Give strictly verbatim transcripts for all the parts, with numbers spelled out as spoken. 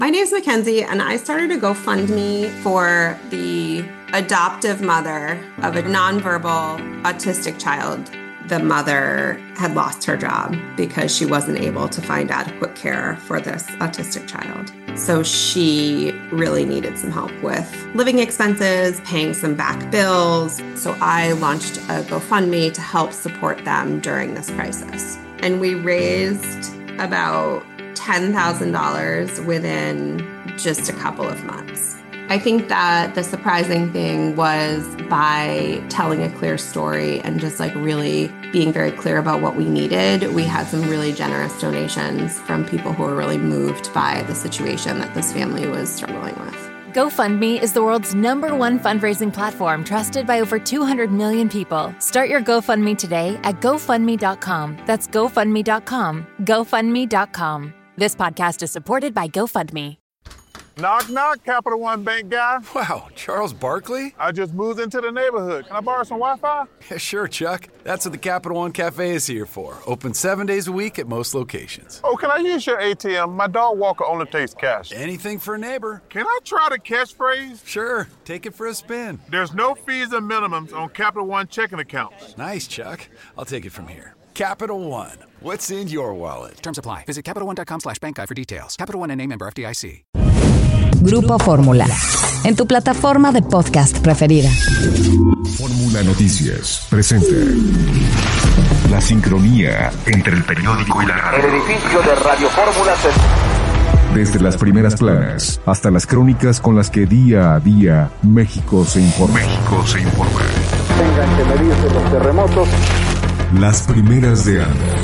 My name is Mackenzie, and I started a GoFundMe for the adoptive mother of a nonverbal autistic child. The mother had lost her job because she wasn't able to find adequate care for this autistic child. So she really needed some help with living expenses, paying some back bills. So I launched a GoFundMe to help support them during this crisis. And we raised about ten thousand dollars within just a couple of months. I think that the surprising thing was by telling a clear story and just like really being very clear about what we needed, we had some really generous donations from people who were really moved by the situation that this family was struggling with. GoFundMe is the world's number one fundraising platform trusted by over two hundred million people. Start your GoFundMe today at GoFundMe dot com. That's GoFundMe dot com. GoFundMe dot com. This podcast is supported by GoFundMe. Knock, knock, Capital One Bank guy. Wow, Charles Barkley? I just moved into the neighborhood. Can I borrow some Wi-Fi? Yeah, sure, Chuck. That's what the Capital One Cafe is here for. Open seven days a week at most locations. Oh, can I use your A T M? My dog Walker only takes cash. Anything for a neighbor. Can I try the catchphrase? Sure, take it for a spin. There's no fees or minimums on Capital One checking accounts. Nice, Chuck. I'll take it from here. Capital One. What's in your wallet? Terms apply. Visit CapitalOne.com slash bank guide for details. Capital One N A member F D I C. Grupo Fórmula, en tu plataforma de podcast preferida. Fórmula Noticias presenta la sincronía entre el periódico y la radio. El edificio de Radio Fórmula se... Desde las primeras planas hasta las crónicas con las que día a día México se informa. México se informa. Tengan que medirse los terremotos. Las primeras de Anda.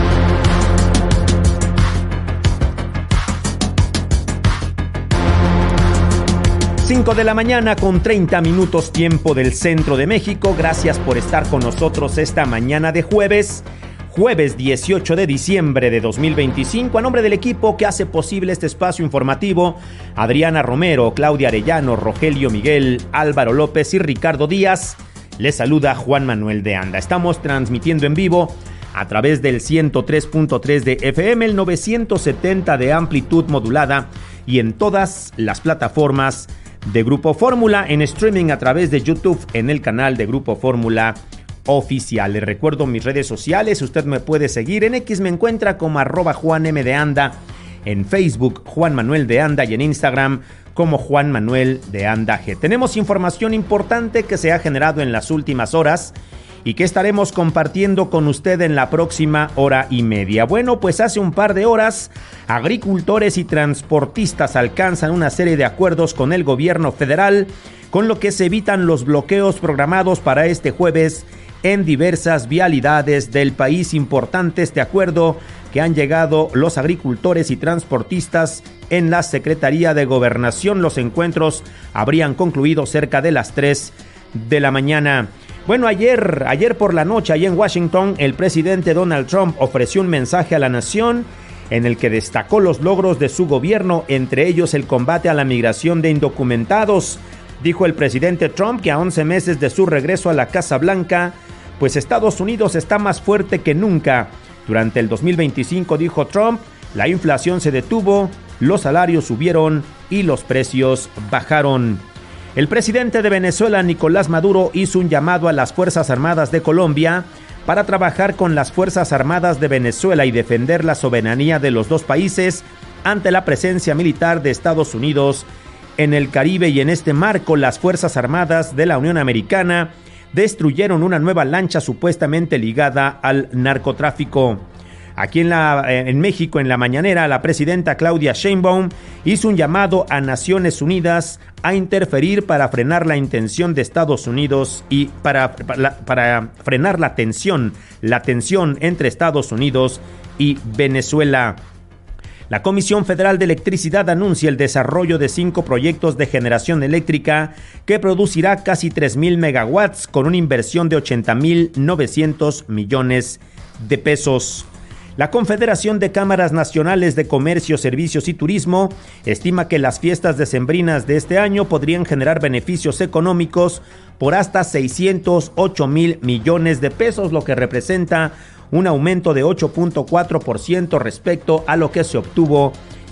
cinco de la mañana con treinta minutos tiempo del centro de México. Gracias por estar con nosotros esta mañana de jueves, jueves dieciocho de diciembre de dos mil veinticinco. A nombre del equipo que hace posible este espacio informativo, Adriana Romero, Claudia Arellano, Rogelio Miguel, Álvaro López y Ricardo Díaz, les saluda Juan Manuel de Anda. Estamos transmitiendo en vivo a través del ciento tres punto tres de F M, el novecientos setenta de amplitud modulada y en todas las plataformas de Grupo Fórmula, en streaming a través de YouTube en el canal de Grupo Fórmula Oficial. Les recuerdo mis redes sociales, usted me puede seguir, en X me encuentra como arroba Juan M de Anda, en Facebook Juan Manuel de Anda y en Instagram como Juan Manuel de Anda G. Tenemos información importante que se ha generado en las últimas horas y que estaremos compartiendo con usted en la próxima hora y media. Bueno, pues hace un par de horas, agricultores y transportistas alcanzan una serie de acuerdos con el gobierno federal, con lo que se evitan los bloqueos programados para este jueves en diversas vialidades del país. Importante este acuerdo que han llegado los agricultores y transportistas en la Secretaría de Gobernación. Los encuentros habrían concluido cerca de las tres de la mañana. Bueno, ayer, ayer por la noche, allá en Washington, el presidente Donald Trump ofreció un mensaje a la nación en el que destacó los logros de su gobierno, entre ellos el combate a la migración de indocumentados. Dijo el presidente Trump que a once meses de su regreso a la Casa Blanca, pues Estados Unidos está más fuerte que nunca. Durante el dos mil veinticinco, dijo Trump, la inflación se detuvo, los salarios subieron y los precios bajaron. El presidente de Venezuela, Nicolás Maduro, hizo un llamado a las Fuerzas Armadas de Colombia para trabajar con las Fuerzas Armadas de Venezuela y defender la soberanía de los dos países ante la presencia militar de Estados Unidos en el Caribe. Y en este marco, las Fuerzas Armadas de la Unión Americana destruyeron una nueva lancha supuestamente ligada al narcotráfico. Aquí en, la, en México, en la mañanera, la presidenta Claudia Sheinbaum hizo un llamado a Naciones Unidas a interferir para frenar la intención de Estados Unidos y para, para, para frenar la tensión, la tensión entre Estados Unidos y Venezuela. La Comisión Federal de Electricidad anuncia el desarrollo de cinco proyectos de generación eléctrica que producirá casi tres mil megawatts con una inversión de ochenta mil novecientos millones de pesos. La Confederación de Cámaras Nacionales de Comercio, Servicios y Turismo estima que las fiestas decembrinas de este año podrían generar beneficios económicos por hasta seiscientos ocho mil millones de pesos, lo que representa un aumento de ocho punto cuatro por ciento respecto a lo que se obtuvo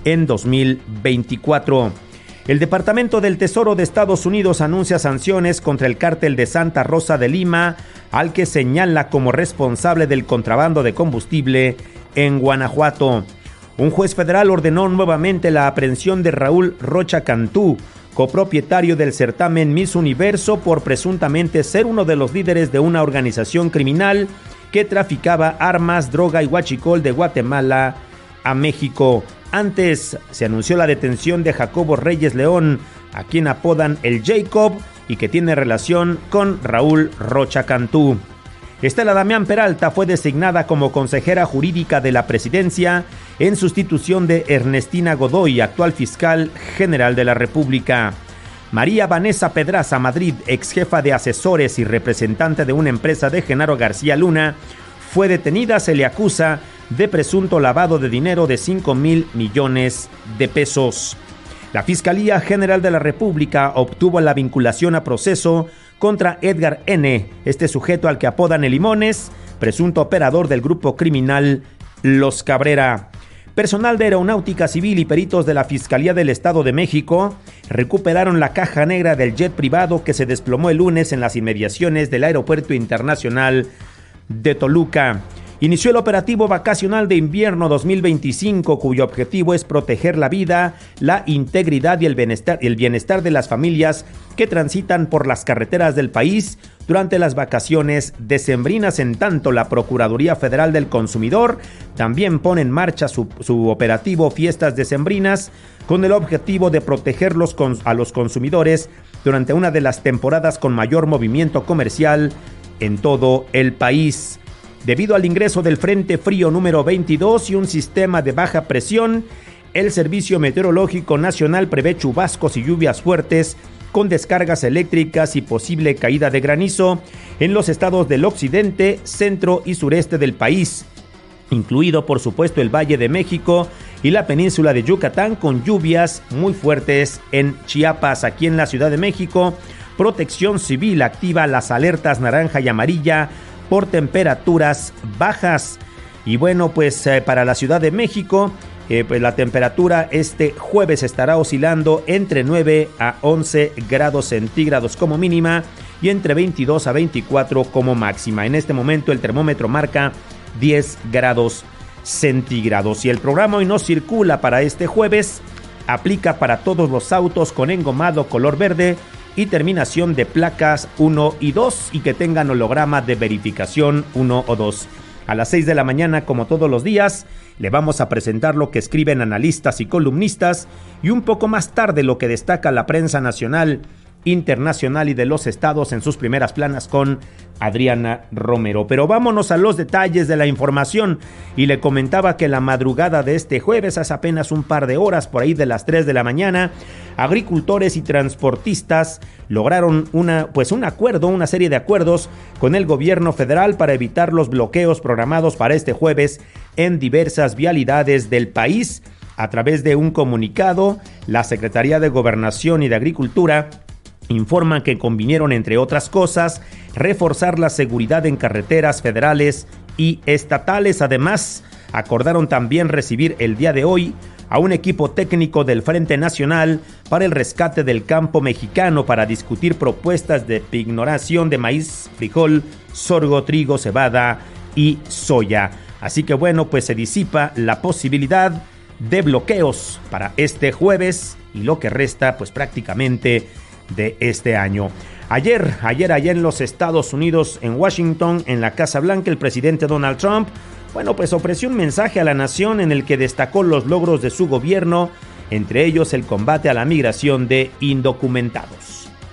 en dos mil veinticuatro. El Departamento del Tesoro de Estados Unidos anuncia sanciones contra el cártel de Santa Rosa de Lima, al que señala como responsable del contrabando de combustible en Guanajuato. Un juez federal ordenó nuevamente la aprehensión de Raúl Rocha Cantú, copropietario del certamen Miss Universo, por presuntamente ser uno de los líderes de una organización criminal que traficaba armas, droga y huachicol de Guatemala a México. Antes se anunció la detención de Jacobo Reyes León, a quien apodan el Jacob y que tiene relación con Raúl Rocha Cantú. Estela Damián Peralta fue designada como consejera jurídica de la presidencia en sustitución de Ernestina Godoy, actual fiscal general de la República. María Vanessa Pedraza Madrid, ex jefa de asesores y representante de una empresa de Genaro García Luna, fue detenida. Se le acusa de presunto lavado de dinero de cinco mil millones de pesos. La Fiscalía General de la República obtuvo la vinculación a proceso contra Edgar N., este sujeto al que apodan el Limones, presunto operador del grupo criminal Los Cabrera. Personal de Aeronáutica Civil y peritos de la Fiscalía del Estado de México recuperaron la caja negra del jet privado que se desplomó el lunes en las inmediaciones del Aeropuerto Internacional de Toluca. Inició el operativo vacacional de invierno dos mil veinticinco, cuyo objetivo es proteger la vida, la integridad y el bienestar, el bienestar de las familias que transitan por las carreteras del país durante las vacaciones decembrinas. En tanto, la Procuraduría Federal del Consumidor también pone en marcha su, su operativo Fiestas Decembrinas con el objetivo de proteger los, a los consumidores durante una de las temporadas con mayor movimiento comercial en todo el país. Debido al ingreso del Frente Frío número veintidós y un sistema de baja presión, el Servicio Meteorológico Nacional prevé chubascos y lluvias fuertes con descargas eléctricas y posible caída de granizo en los estados del occidente, centro y sureste del país, incluido por supuesto el Valle de México y la península de Yucatán, con lluvias muy fuertes en Chiapas. Aquí en la Ciudad de México, Protección Civil activa las alertas naranja y amarilla por temperaturas bajas. Y bueno, pues eh, para la Ciudad de México, eh, pues la temperatura este jueves estará oscilando entre nueve a once grados centígrados como mínima y entre veintidós a veinticuatro como máxima. En este momento el termómetro marca diez grados centígrados. Y el programa Hoy No Circula para este jueves aplica para todos los autos con engomado color verde y terminación de placas uno y dos y que tengan holograma de verificación uno o dos. A las seis de la mañana, como todos los días, le vamos a presentar lo que escriben analistas y columnistas y un poco más tarde lo que destaca la prensa nacional, internacional y de los estados en sus primeras planas con Adriana Romero. Pero vámonos a los detalles de la información. Y le comentaba que la madrugada de este jueves, hace apenas un par de horas, por ahí de las tres de la mañana, agricultores y transportistas lograron una, pues un acuerdo, una serie de acuerdos con el gobierno federal para evitar los bloqueos programados para este jueves en diversas vialidades del país. A través de un comunicado, la Secretaría de Gobernación y de Agricultura informan que convinieron, entre otras cosas, reforzar la seguridad en carreteras federales y estatales. Además, acordaron también recibir el día de hoy a un equipo técnico del Frente Nacional para el rescate del campo mexicano para discutir propuestas de pignoración de maíz, frijol, sorgo, trigo, cebada y soya. Así que bueno, pues se disipa la posibilidad de bloqueos para este jueves y lo que resta pues prácticamente de este año. Ayer, ayer allá en los Estados Unidos, en Washington, en la Casa Blanca, el presidente Donald Trump, bueno, pues ofreció un mensaje a la nación en el que destacó los logros de su gobierno, entre ellos el combate a la migración de indocumentados.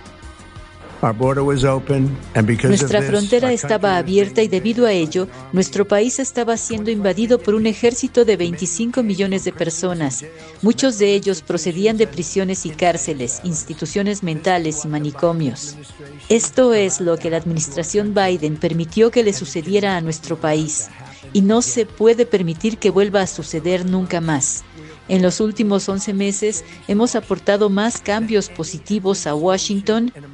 Nuestra frontera estaba abierta y debido a ello, nuestro país estaba siendo invadido por un ejército de veinticinco millones de personas. Muchos de ellos procedían de prisiones y cárceles, instituciones mentales y manicomios. Esto es lo que la administración Biden permitió que le sucediera a nuestro país, y no se puede permitir que vuelva a suceder nunca más. En los últimos once meses hemos aportado más cambios positivos a Washington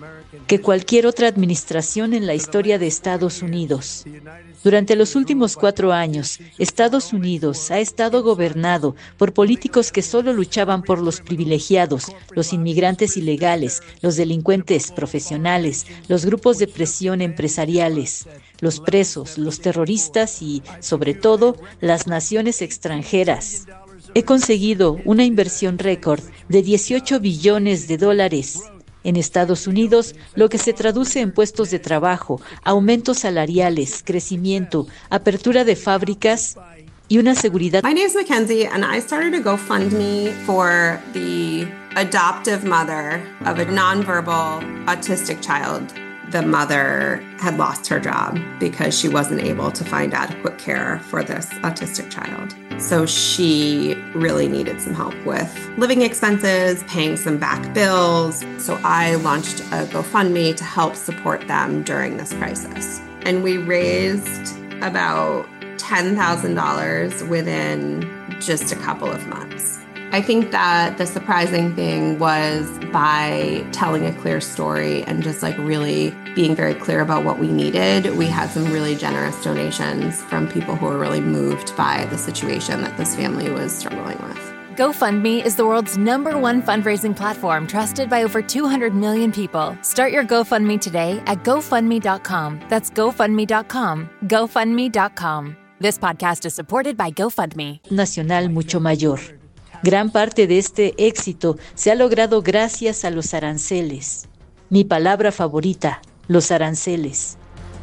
que cualquier otra administración en la historia de Estados Unidos. Durante los últimos cuatro años, Estados Unidos ha estado gobernado por políticos que solo luchaban por los privilegiados, los inmigrantes ilegales, los delincuentes profesionales, los grupos de presión empresariales, los presos, los terroristas y, sobre todo, las naciones extranjeras. He conseguido una inversión récord de dieciocho billones de dólares en Estados Unidos, lo que se traduce en puestos de trabajo, aumentos salariales, crecimiento, apertura de fábricas y una seguridad. My name is Mackenzie and I started a GoFundMe for the adoptive mother of a nonverbal autistic child. The mother had lost her job because she wasn't able to find adequate care for this autistic child. So she really needed some help with living expenses, paying some back bills. So I launched a GoFundMe to help support them during this crisis. And we raised about ten thousand dollars within just a couple of months. I think that the surprising thing was by telling a clear story and just like really being very clear about what we needed, we had some really generous donations from people who were really moved by the situation that this family was struggling with. GoFundMe is the world's number one fundraising platform trusted by over two hundred million people. Start your GoFundMe today at GoFundMe dot com. That's GoFundMe dot com. GoFundMe dot com. This podcast is supported by GoFundMe. Nacional mucho mayor. Gran parte de este éxito se ha logrado gracias a los aranceles. Mi palabra favorita, los aranceles.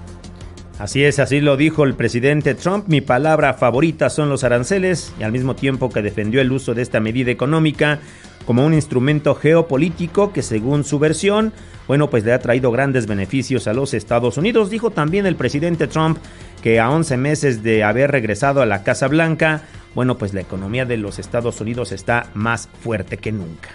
Así es, así lo dijo el presidente Trump. Mi palabra favorita son los aranceles, y al mismo tiempo que defendió el uso de esta medida económica como un instrumento geopolítico que, según su versión, bueno, pues le ha traído grandes beneficios a los Estados Unidos. Dijo también el presidente Trump que a once meses de haber regresado a la Casa Blanca, bueno, pues la economía de los Estados Unidos está más fuerte que nunca.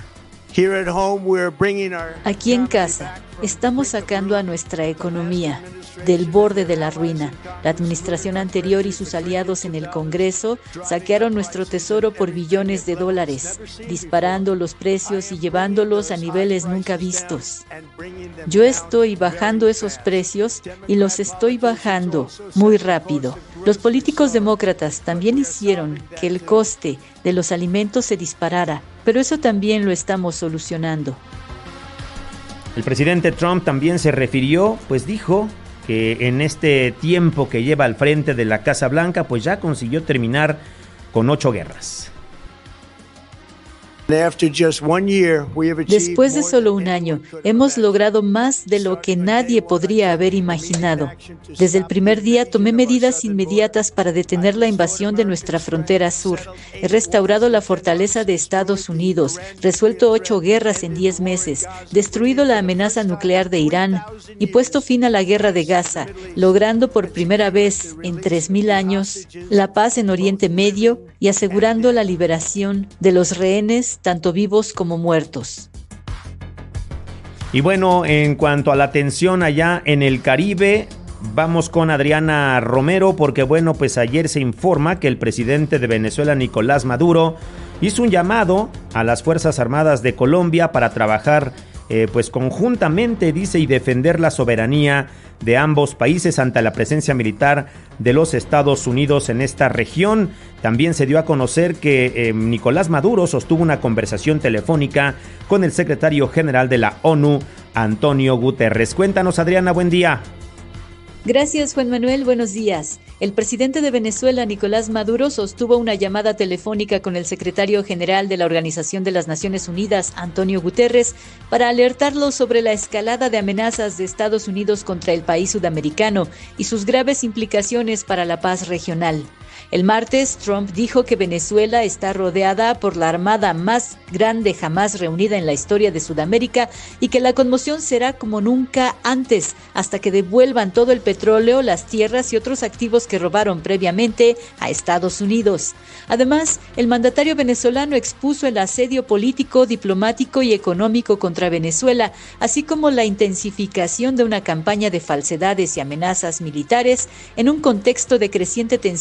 Aquí en casa, estamos sacando a nuestra economía del borde de la ruina. La administración anterior y sus aliados en el Congreso saquearon nuestro tesoro por billones de dólares, disparando los precios y llevándolos a niveles nunca vistos. Yo estoy bajando esos precios y los estoy bajando muy rápido. Los políticos demócratas también hicieron que el coste de los alimentos se disparara, pero eso también lo estamos solucionando. El presidente Trump también se refirió, pues dijo que en este tiempo que lleva al frente de la Casa Blanca, pues ya consiguió terminar con ocho guerras. Después de solo un año, hemos logrado más de lo que nadie podría haber imaginado. Desde el primer día tomé medidas inmediatas para detener la invasión de nuestra frontera sur. He restaurado la fortaleza de Estados Unidos, resuelto ocho guerras en diez meses, destruido la amenaza nuclear de Irán y puesto fin a la guerra de Gaza, logrando por primera vez en tres mil años la paz en Oriente Medio y asegurando la liberación de los rehenes, tanto vivos como muertos. Y bueno, en cuanto a la tensión allá en el Caribe, vamos con Adriana Romero, porque bueno, pues ayer se informa que el presidente de Venezuela, Nicolás Maduro, hizo un llamado a las Fuerzas Armadas de Colombia para trabajar eh, pues conjuntamente, dice, y defender la soberanía de ambos países ante la presencia militar de los Estados Unidos en esta región. También se dio a conocer que eh, Nicolás Maduro sostuvo una conversación telefónica con el secretario general de la ONU, Antonio Guterres. Cuéntanos, Adriana, buen día. Gracias, Juan Manuel. Buenos días. El presidente de Venezuela, Nicolás Maduro, sostuvo una llamada telefónica con el secretario general de la Organización de las Naciones Unidas, Antonio Guterres, para alertarlo sobre la escalada de amenazas de Estados Unidos contra el país sudamericano y sus graves implicaciones para la paz regional. El martes, Trump dijo que Venezuela está rodeada por la armada más grande jamás reunida en la historia de Sudamérica y que la conmoción será como nunca antes, hasta que devuelvan todo el petróleo, las tierras y otros activos que robaron previamente a Estados Unidos. Además, el mandatario venezolano expuso el asedio político, diplomático y económico contra Venezuela, así como la intensificación de una campaña de falsedades y amenazas militares en un contexto de creciente tensión por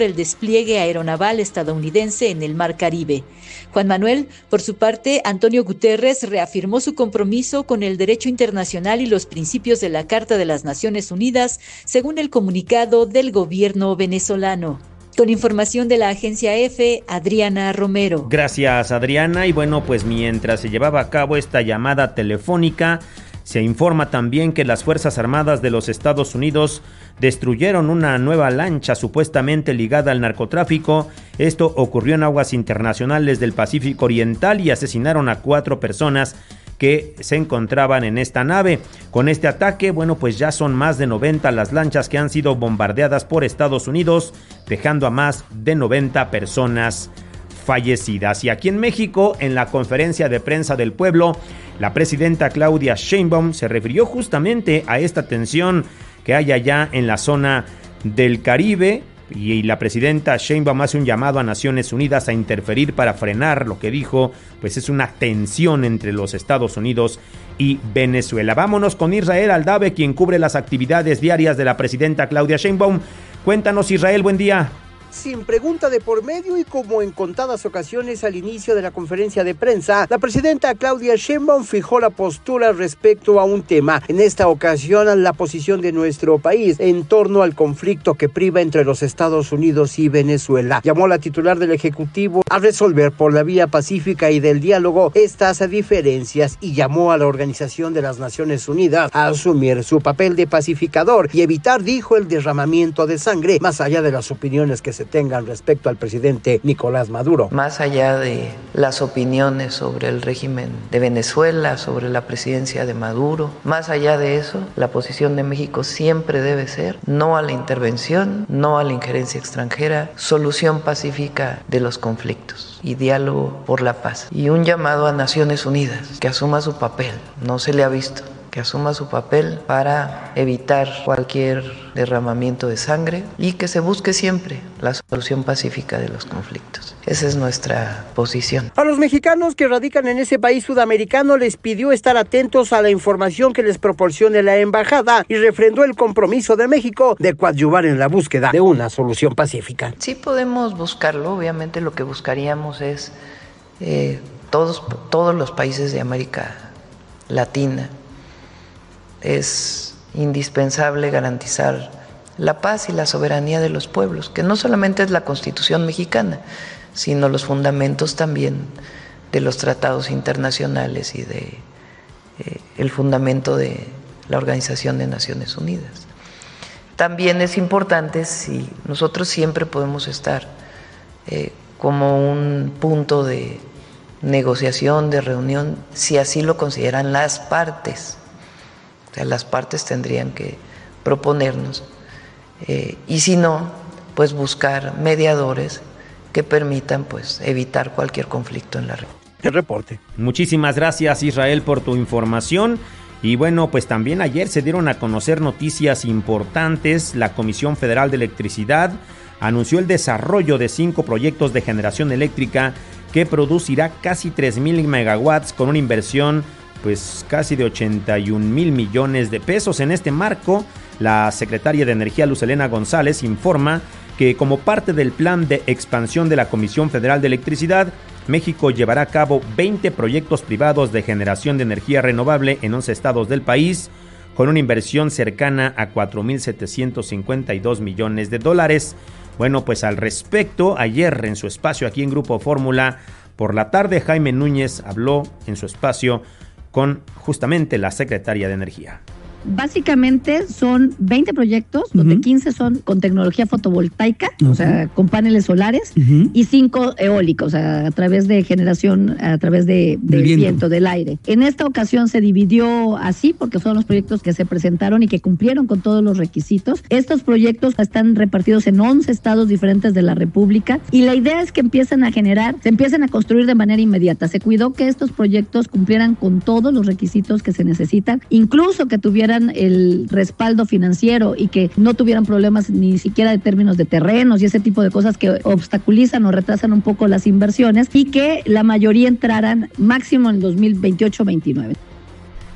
por el despliegue aeronaval estadounidense en el Mar Caribe. Juan Manuel, por su parte, Antonio Guterres reafirmó su compromiso con el derecho internacional y los principios de la Carta de las Naciones Unidas, según el comunicado del gobierno venezolano. Con información de la agencia EFE, Adriana Romero. Gracias, Adriana. Y bueno, pues mientras se llevaba a cabo esta llamada telefónica, se informa también que las Fuerzas Armadas de los Estados Unidos destruyeron una nueva lancha supuestamente ligada al narcotráfico. Esto ocurrió en aguas internacionales del Pacífico Oriental y asesinaron a cuatro personas que se encontraban en esta nave. Con este ataque, bueno, pues ya son más de noventa las lanchas que han sido bombardeadas por Estados Unidos, dejando a más de noventa personas fallecidas. Y aquí en México, en la conferencia de prensa del pueblo, la presidenta Claudia Sheinbaum se refirió justamente a esta tensión que hay allá en la zona del Caribe, y la presidenta Sheinbaum hace un llamado a Naciones Unidas a interferir para frenar lo que dijo, pues es una tensión entre los Estados Unidos y Venezuela. Vámonos con Israel Aldave, quien cubre las actividades diarias de la presidenta Claudia Sheinbaum. Cuéntanos, Israel, buen día. Sin pregunta de por medio y como en contadas ocasiones al inicio de la conferencia de prensa, la presidenta Claudia Sheinbaum fijó la postura respecto a un tema. En esta ocasión, la posición de nuestro país en torno al conflicto que priva entre los Estados Unidos y Venezuela. Llamó a la titular del Ejecutivo a resolver por la vía pacífica y del diálogo estas diferencias y llamó a la Organización de las Naciones Unidas a asumir su papel de pacificador y evitar, dijo, el derramamiento de sangre, más allá de las opiniones que se tengan respecto al presidente Nicolás Maduro. Más allá de las opiniones sobre el régimen de Venezuela, sobre la presidencia de Maduro, más allá de eso, la posición de México siempre debe ser no a la intervención, no a la injerencia extranjera, solución pacífica de los conflictos y diálogo por la paz. Y un llamado a Naciones Unidas que asuma su papel, no se le ha visto, que asuma su papel para evitar cualquier derramamiento de sangre y que se busque siempre la solución pacífica de los conflictos. Esa es nuestra posición. A los mexicanos que radican en ese país sudamericano les pidió estar atentos a la información que les proporcione la embajada y refrendó el compromiso de México de coadyuvar en la búsqueda de una solución pacífica. Sí podemos buscarlo, obviamente lo que buscaríamos es eh, todos, todos los países de América Latina. Es indispensable garantizar la paz y la soberanía de los pueblos, que no solamente es la Constitución mexicana, sino los fundamentos también de los tratados internacionales y de eh, el fundamento de la Organización de Naciones Unidas. También es importante, si nosotros siempre podemos estar eh, como un punto de negociación, de reunión, si así lo consideran las partes. O sea, las partes tendrían que proponernos eh, y si no, pues buscar mediadores que permitan pues evitar cualquier conflicto en la región. El reporte. Muchísimas gracias, Israel, por tu información. Y bueno, pues también ayer se dieron a conocer noticias importantes. La Comisión Federal de Electricidad anunció el desarrollo de cinco proyectos de generación eléctrica que producirá casi tres mil megawatts con una inversión pues casi de ochenta y un mil millones de pesos. En este marco, la secretaria de Energía, Luz Helena González, informa que como parte del plan de expansión de la Comisión Federal de Electricidad, México llevará a cabo veinte proyectos privados de generación de energía renovable en once estados del país, con una inversión cercana a cuatro mil setecientos cincuenta y dos millones de dólares. Bueno, pues al respecto, ayer en su espacio aquí en Grupo Fórmula, por la tarde, Jaime Núñez habló en su espacio con justamente la secretaria de Energía. Básicamente son veinte proyectos, uh-huh. donde quince son con tecnología fotovoltaica, uh-huh. o sea, con paneles solares, uh-huh. y cinco eólicos, o sea, a través de generación, a través de, de del viento. viento, del aire. En esta ocasión se dividió así porque fueron los proyectos que se presentaron y que cumplieron con todos los requisitos. Estos proyectos están repartidos en once estados diferentes de la República y la idea es que empiecen a generar, se empiecen a construir de manera inmediata. Se cuidó que estos proyectos cumplieran con todos los requisitos que se necesitan, incluso que tuvieran el respaldo financiero y que no tuvieran problemas ni siquiera de términos de terrenos y ese tipo de cosas que obstaculizan o retrasan un poco las inversiones y que la mayoría entraran máximo en dos mil veintiocho veintinueve.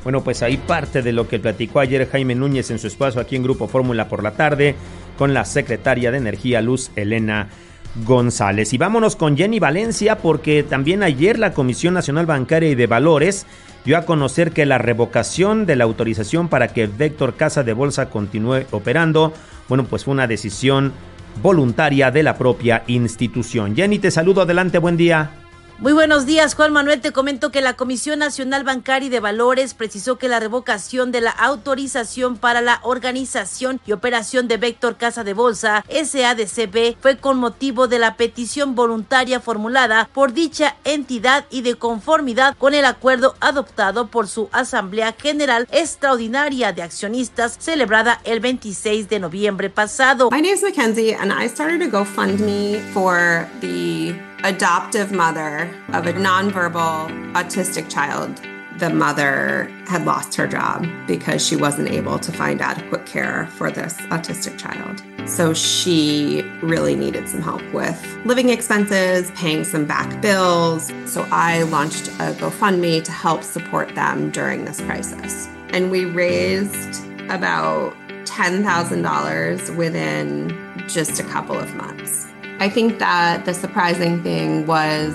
Bueno, pues ahí parte de lo que platicó ayer Jaime Núñez en su espacio aquí en Grupo Fórmula por la tarde con la secretaria de Energía, Luz Helena González. Y vámonos con Jenny Valencia, porque también ayer la Comisión Nacional Bancaria y de Valores dio a conocer que la revocación de la autorización para que Vector Casa de Bolsa continúe operando, bueno, pues fue una decisión voluntaria de la propia institución. Jenny, te saludo, adelante, buen día. Muy buenos días, Juan Manuel. Te comento que la Comisión Nacional Bancaria y de Valores precisó que la revocación de la autorización para la organización y operación de Vector Casa de Bolsa, S A D C B, fue con motivo de la petición voluntaria formulada por dicha entidad y de conformidad con el acuerdo adoptado por su Asamblea General Extraordinaria de Accionistas celebrada el veintiséis de noviembre pasado. My name is Mackenzie and I started a GoFundMe for the adoptive mother of a nonverbal autistic child. The mother had lost her job because she wasn't able to find adequate care for this autistic child. So she really needed some help with living expenses, paying some back bills. So I launched a GoFundMe to help support them during this crisis. And we raised about ten thousand dollars within just a couple of months. I think that the surprising thing was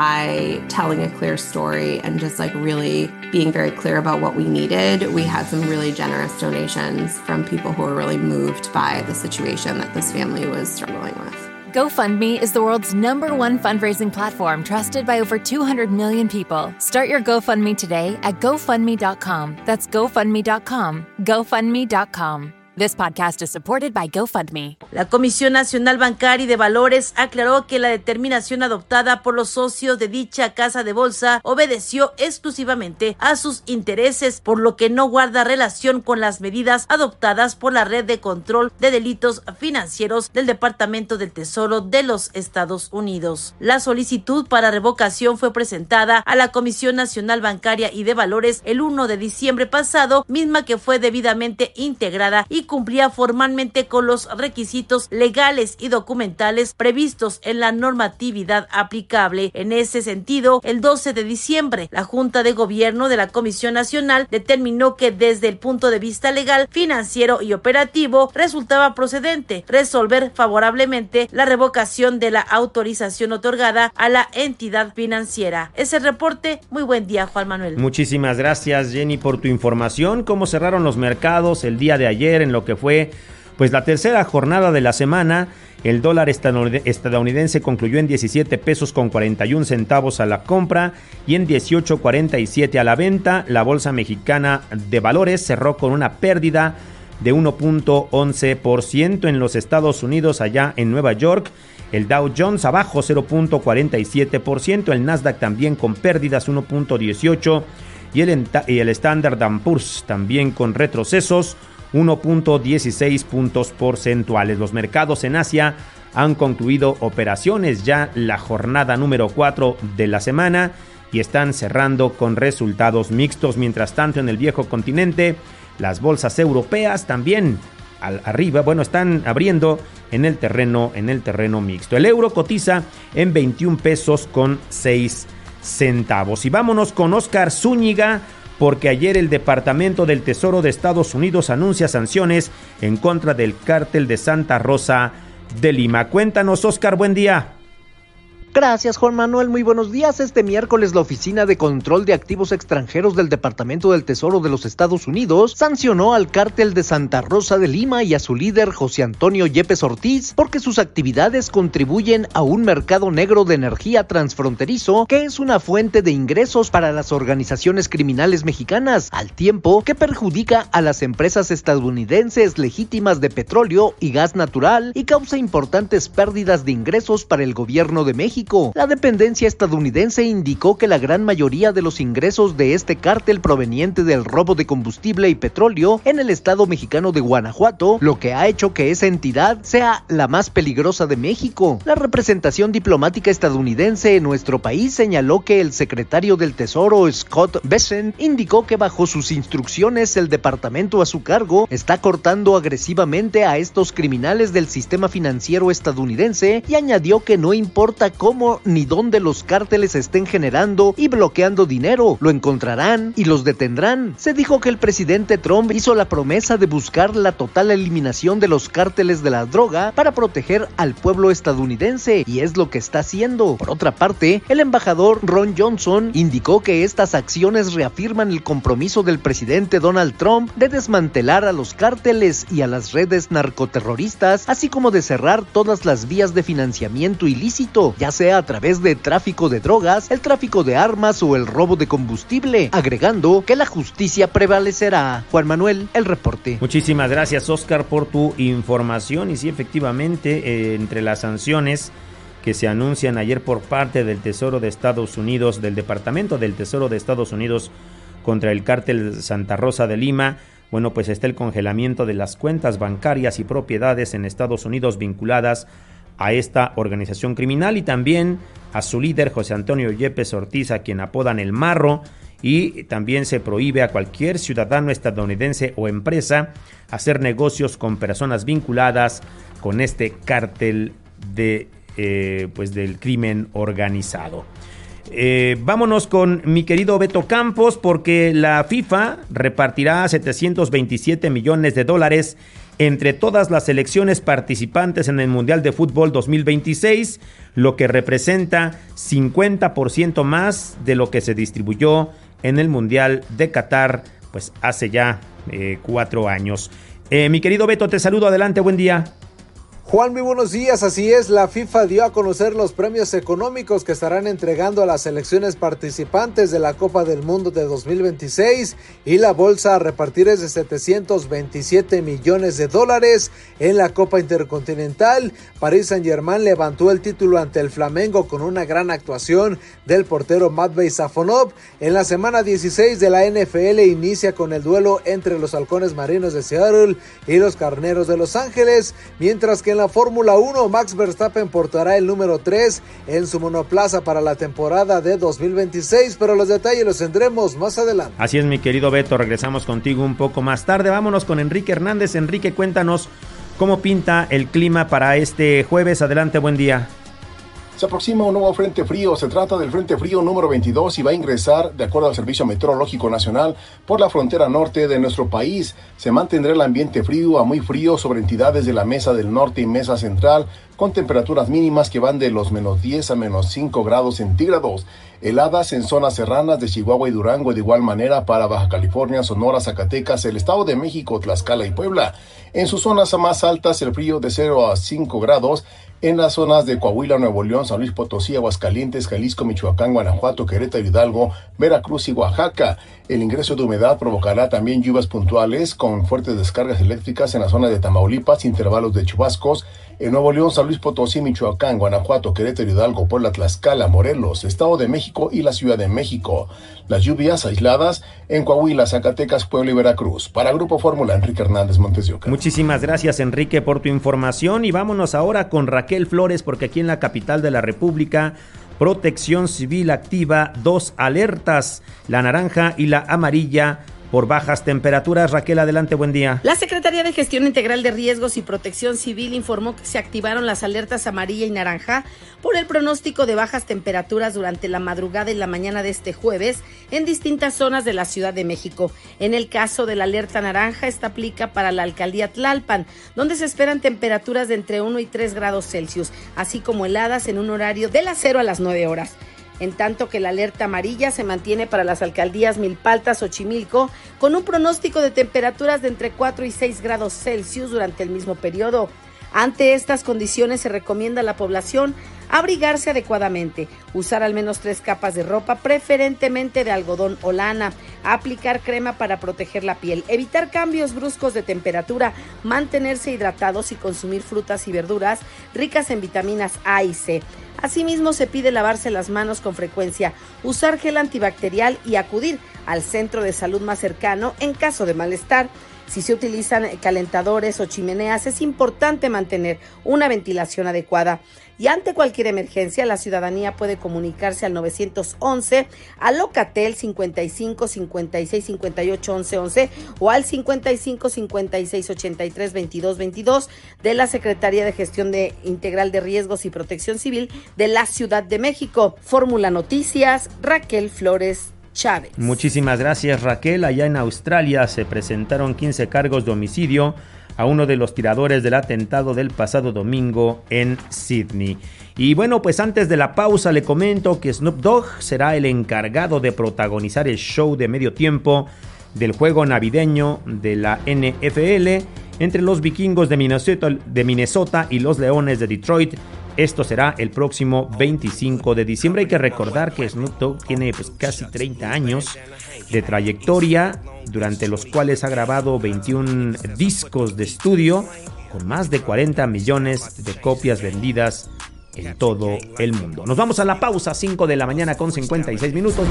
by telling a clear story and just like really being very clear about what we needed, we had some really generous donations from people who were really moved by the situation that this family was struggling with. GoFundMe is the world's number one fundraising platform trusted by over two hundred million people. Start your GoFundMe today at GoFundMe dot com. That's GoFundMe dot com. GoFundMe dot com. This podcast is supported by GoFundMe. La Comisión Nacional Bancaria y de Valores aclaró que la determinación adoptada por los socios de dicha casa de bolsa obedeció exclusivamente a sus intereses, por lo que no guarda relación con las medidas adoptadas por la Red de Control de Delitos Financieros del Departamento del Tesoro de los Estados Unidos. La solicitud para revocación fue presentada a la Comisión Nacional Bancaria y de Valores el primero de diciembre pasado, misma que fue debidamente integrada y cumplía formalmente con los requisitos legales y documentales previstos en la normatividad aplicable. En ese sentido, el doce de diciembre, la Junta de Gobierno de la Comisión Nacional determinó que desde el punto de vista legal, financiero y operativo resultaba procedente resolver favorablemente la revocación de la autorización otorgada a la entidad financiera. Es el reporte. Muy buen día, Juan Manuel. Muchísimas gracias, Jenny, por tu información. ¿Cómo cerraron los mercados el día de ayer en lo que fue pues la tercera jornada de la semana? El dólar estadounidense concluyó en diecisiete pesos con cuarenta y un centavos a la compra y en dieciocho cuarenta y siete a la venta. La bolsa mexicana de valores cerró con una pérdida de uno punto once por ciento. En los Estados Unidos, allá en Nueva York, el Dow Jones abajo cero punto cuarenta y siete por ciento, el Nasdaq también con pérdidas uno punto dieciocho por ciento y el, y el Standard and Poor's también con retrocesos uno punto dieciséis puntos porcentuales. Los mercados en Asia han concluido operaciones ya la jornada número cuatro de la semana y están cerrando con resultados mixtos. Mientras tanto, en el viejo continente, las bolsas europeas también al arriba, bueno, están abriendo en el terreno, en el terreno mixto. El euro cotiza en veintiún pesos con seis centavos. Y vámonos con Oscar Zúñiga, porque ayer el Departamento del Tesoro de Estados Unidos anuncia sanciones en contra del cártel de Santa Rosa de Lima. Cuéntanos, Oscar, buen día. Gracias, Juan Manuel. Muy buenos días. Este miércoles la Oficina de Control de Activos Extranjeros del Departamento del Tesoro de los Estados Unidos sancionó al cártel de Santa Rosa de Lima y a su líder José Antonio Yepes Ortiz porque sus actividades contribuyen a un mercado negro de energía transfronterizo que es una fuente de ingresos para las organizaciones criminales mexicanas, al tiempo que perjudica a las empresas estadounidenses legítimas de petróleo y gas natural y causa importantes pérdidas de ingresos para el gobierno de México. La dependencia estadounidense indicó que la gran mayoría de los ingresos de este cártel proveniente del robo de combustible y petróleo en el estado mexicano de Guanajuato, lo que ha hecho que esa entidad sea la más peligrosa de México. La representación diplomática estadounidense en nuestro país señaló que el secretario del Tesoro, Scott Bessent, indicó que bajo sus instrucciones el departamento a su cargo está cortando agresivamente a estos criminales del sistema financiero estadounidense y añadió que no importa cómo cómo ni dónde los cárteles estén generando y bloqueando dinero. Lo encontrarán y los detendrán. Se dijo que el presidente Trump hizo la promesa de buscar la total eliminación de los cárteles de la droga para proteger al pueblo estadounidense, y es lo que está haciendo. Por otra parte, el embajador Ron Johnson indicó que estas acciones reafirman el compromiso del presidente Donald Trump de desmantelar a los cárteles y a las redes narcoterroristas, así como de cerrar todas las vías de financiamiento ilícito, ya sea a través de tráfico de drogas, el tráfico de armas o el robo de combustible, agregando que la justicia prevalecerá. Juan Manuel, el reporte. Muchísimas gracias, Oscar, por tu información. Y sí, efectivamente, eh, entre las sanciones que se anuncian ayer por parte del Tesoro de Estados Unidos, del Departamento del Tesoro de Estados Unidos contra el cártel Santa Rosa de Lima, bueno, pues está el congelamiento de las cuentas bancarias y propiedades en Estados Unidos vinculadas a esta organización criminal, y también a su líder José Antonio Yepes Ortiz, a quien apodan el Marro, y también se prohíbe a cualquier ciudadano estadounidense o empresa hacer negocios con personas vinculadas con este cártel de, eh, pues del crimen organizado. Eh, vámonos con mi querido Beto Campos, porque la FIFA repartirá setecientos veintisiete millones de dólares entre todas las selecciones participantes en el Mundial de Fútbol dos mil veintiséis, lo que representa cincuenta por ciento más de lo que se distribuyó en el Mundial de Qatar, pues hace ya eh, cuatro años. Eh, mi querido Beto, te saludo, adelante, buen día. Juan, muy buenos días. Así es, la FIFA dio a conocer los premios económicos que estarán entregando a las selecciones participantes de la Copa del Mundo de dos mil veintiséis, y la bolsa a repartir es de setecientos veintisiete millones de dólares. En la Copa Intercontinental, Paris Saint-Germain levantó el título ante el Flamengo con una gran actuación del portero Matvei Safonov. En la semana dieciséis de la N F L inicia con el duelo entre los Halcones Marinos de Seattle y los Carneros de Los Ángeles, mientras que en la Fórmula uno, Max Verstappen portará el número tres en su monoplaza para la temporada de dos mil veintiséis, pero los detalles los tendremos más adelante. Así es, mi querido Beto, regresamos contigo un poco más tarde. Vámonos con Enrique Hernández. Enrique, cuéntanos cómo pinta el clima para este jueves. Adelante, buen día. Se aproxima un nuevo frente frío. Se trata del frente frío número veintidós y va a ingresar, de acuerdo al Servicio Meteorológico Nacional, por la frontera norte de nuestro país. Se mantendrá el ambiente frío a muy frío sobre entidades de la Mesa del Norte y Mesa Central, con temperaturas mínimas que van de los menos diez a menos cinco grados centígrados. Heladas en zonas serranas de Chihuahua y Durango, de igual manera para Baja California, Sonora, Zacatecas, el Estado de México, Tlaxcala y Puebla. En sus zonas más altas, el frío de cero a cinco grados. En las zonas de Coahuila, Nuevo León, San Luis Potosí, Aguascalientes, Jalisco, Michoacán, Guanajuato, Querétaro, Hidalgo, Veracruz y Oaxaca. El ingreso de humedad provocará también lluvias puntuales con fuertes descargas eléctricas en la zona de Tamaulipas, intervalos de chubascos. En Nuevo León, San Luis Potosí, Michoacán, Guanajuato, Querétaro, Hidalgo, Puebla, Tlaxcala, Morelos, Estado de México y la Ciudad de México. Las lluvias aisladas en Coahuila, Zacatecas, Puebla y Veracruz. Para Grupo Fórmula, Enrique Hernández, Montes de Oca. Muchísimas gracias, Enrique, por tu información, y vámonos ahora con Raquel Flores, porque aquí en la capital de la República, Protección Civil activa dos alertas, la naranja y la amarilla, por bajas temperaturas. Raquel, adelante, buen día. La Secretaría de Gestión Integral de Riesgos y Protección Civil informó que se activaron las alertas amarilla y naranja por el pronóstico de bajas temperaturas durante la madrugada y la mañana de este jueves en distintas zonas de la Ciudad de México. En el caso de la alerta naranja, esta aplica para la alcaldía Tlalpan, donde se esperan temperaturas de entre uno y tres grados Celsius, así como heladas en un horario de las cero a las nueve horas. En tanto que la alerta amarilla se mantiene para las alcaldías Milpalta, Xochimilco, con un pronóstico de temperaturas de entre cuatro y seis grados Celsius durante el mismo periodo. Ante estas condiciones se recomienda a la población abrigarse adecuadamente, usar al menos tres capas de ropa, preferentemente de algodón o lana, aplicar crema para proteger la piel, evitar cambios bruscos de temperatura, mantenerse hidratados y consumir frutas y verduras ricas en vitaminas A y C. Asimismo, se pide lavarse las manos con frecuencia, usar gel antibacterial y acudir al centro de salud más cercano en caso de malestar. Si se utilizan calentadores o chimeneas, es importante mantener una ventilación adecuada. y ante cualquier emergencia la ciudadanía puede comunicarse al nueve once, al Locatel cincuenta y cinco, cincuenta y seis, cincuenta y ocho, once, once o al cincuenta y cinco, cincuenta y seis, ochenta y tres, veintidós, veintidós de la Secretaría de Gestión de Integral de Riesgos y Protección Civil de la Ciudad de México. Fórmula Noticias, Raquel Flores Chávez. Muchísimas gracias, Raquel. Allá en Australia se presentaron quince cargos de homicidio a uno de los tiradores del atentado del pasado domingo en Sydney. Y bueno, pues antes de la pausa le comento que Snoop Dogg será el encargado de protagonizar el show de medio tiempo del juego navideño de la N F L entre los vikingos de Minnesota, de Minnesota y los Leones de Detroit. Esto será el próximo veinticinco de diciembre. Hay que recordar que Snoop Dogg tiene pues casi treinta años de trayectoria, durante los cuales ha grabado veintiún discos de estudio con más de cuarenta millones de copias vendidas en todo el mundo. Nos vamos a la pausa, cinco de la mañana con cincuenta y seis minutos.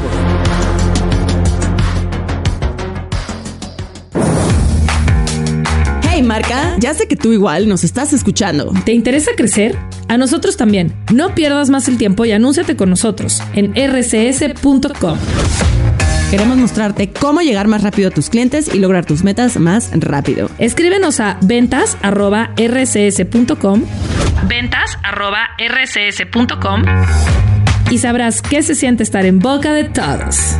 Hey marca, ya sé que tú igual nos estás escuchando. ¿Te interesa crecer? A nosotros también. No pierdas más el tiempo y anúnciate con nosotros en erre ce ese punto com. Queremos mostrarte cómo llegar más rápido a tus clientes y lograr tus metas más rápido. Escríbenos a ventas arroba erre ce ese punto com, ventas arroba erre ce ese punto com y sabrás qué se siente estar en boca de todos.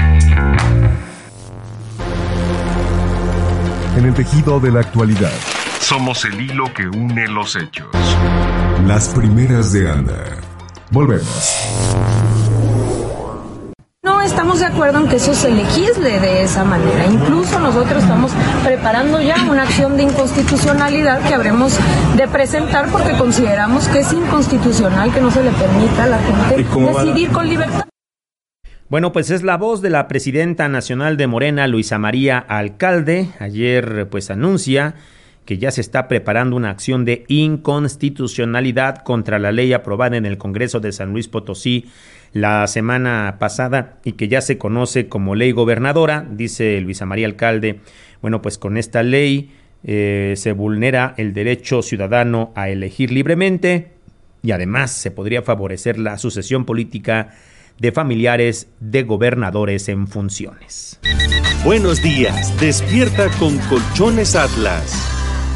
En el tejido de la actualidad, somos el hilo que une los hechos. Las primeras de Ana. Volvemos. No estamos de acuerdo en que eso se legisle de esa manera. Incluso nosotros estamos preparando ya una acción de inconstitucionalidad que habremos de presentar porque consideramos que es inconstitucional que no se le permita a la gente decidir con libertad. Bueno, pues es la voz de la presidenta nacional de Morena, Luisa María Alcalde. Ayer pues anuncia que ya se está preparando una acción de inconstitucionalidad contra la ley aprobada en el Congreso de San Luis Potosí la semana pasada y que ya se conoce como ley gobernadora. Dice Luisa María Alcalde, bueno, pues con esta ley eh, se vulnera el derecho ciudadano a elegir libremente y además se podría favorecer la sucesión política de familiares de gobernadores en funciones. Buenos días, despierta con Colchones Atlas.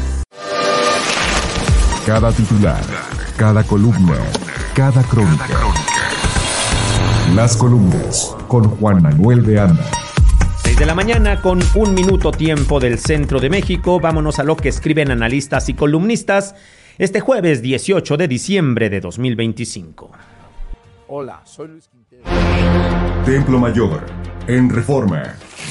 Cada titular, cada columna, cada crónica. Las columnas con Juan Manuel de Anda. seis de la mañana con un minuto tiempo del centro de México. Vámonos a lo que escriben analistas y columnistas este jueves dieciocho de diciembre de dos mil veinticinco. Hola, soy Luis Quintero. Templo Mayor, en Reforma.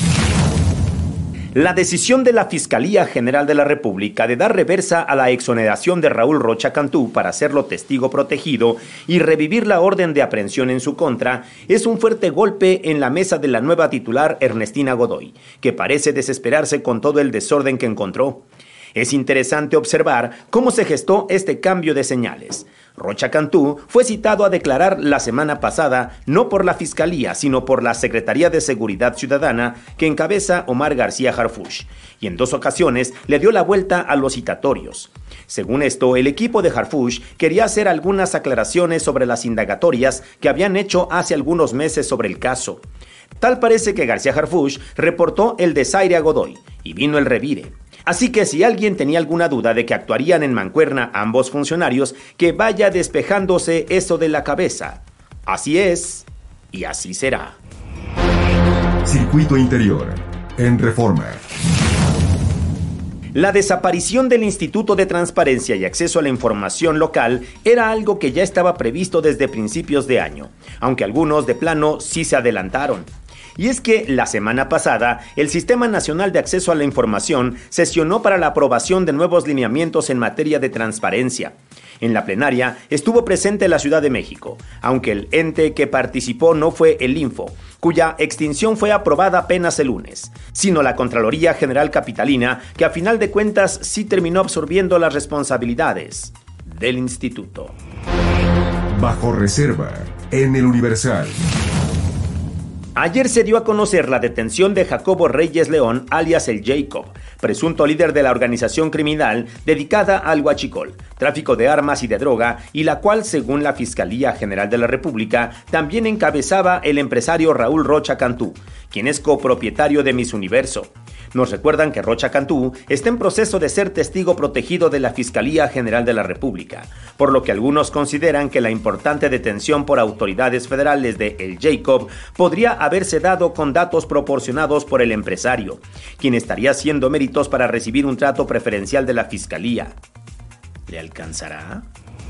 La decisión de la Fiscalía General de la República de dar reversa a la exoneración de Raúl Rocha Cantú para hacerlo testigo protegido y revivir la orden de aprehensión en su contra es un fuerte golpe en la mesa de la nueva titular Ernestina Godoy, que parece desesperarse con todo el desorden que encontró. Es interesante observar cómo se gestó este cambio de señales. Rocha Cantú fue citado a declarar la semana pasada no por la Fiscalía, sino por la Secretaría de Seguridad Ciudadana que encabeza Omar García Harfuch, y en dos ocasiones le dio la vuelta a los citatorios. Según esto, el equipo de Harfuch quería hacer algunas aclaraciones sobre las indagatorias que habían hecho hace algunos meses sobre el caso. Tal parece que García Harfuch reportó el desaire a Godoy y vino el revire. Así que si alguien tenía alguna duda de que actuarían en mancuerna ambos funcionarios, que vaya despejándose eso de la cabeza. Así es, y así será. Circuito Interior, en Reforma. La desaparición del Instituto de Transparencia y Acceso a la Información Local era algo que ya estaba previsto desde principios de año, aunque algunos de plano sí se adelantaron. Y es que la semana pasada, el Sistema Nacional de Acceso a la Información sesionó para la aprobación de nuevos lineamientos en materia de transparencia. En la plenaria estuvo presente la Ciudad de México, aunque el ente que participó no fue el Info, cuya extinción fue aprobada apenas el lunes, sino la Contraloría General Capitalina, que a final de cuentas sí terminó absorbiendo las responsabilidades del instituto. Bajo reserva, en el Universal. Ayer se dio a conocer la detención de Jacobo Reyes León, alias el Jacob, presunto líder de la organización criminal dedicada al huachicol, tráfico de armas y de droga, y la cual, según la Fiscalía General de la República, también encabezaba el empresario Raúl Rocha Cantú, quien es copropietario de Miss Universo. Nos recuerdan que Rocha Cantú está en proceso de ser testigo protegido de la Fiscalía General de la República, por lo que algunos consideran que la importante detención por autoridades federales de El Jacob podría haberse dado con datos proporcionados por el empresario, quien estaría haciendo méritos para recibir un trato preferencial de la Fiscalía. ¿Le alcanzará?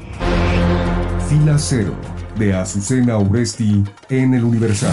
Fila Cero, de Azucena Urresti en El Universal.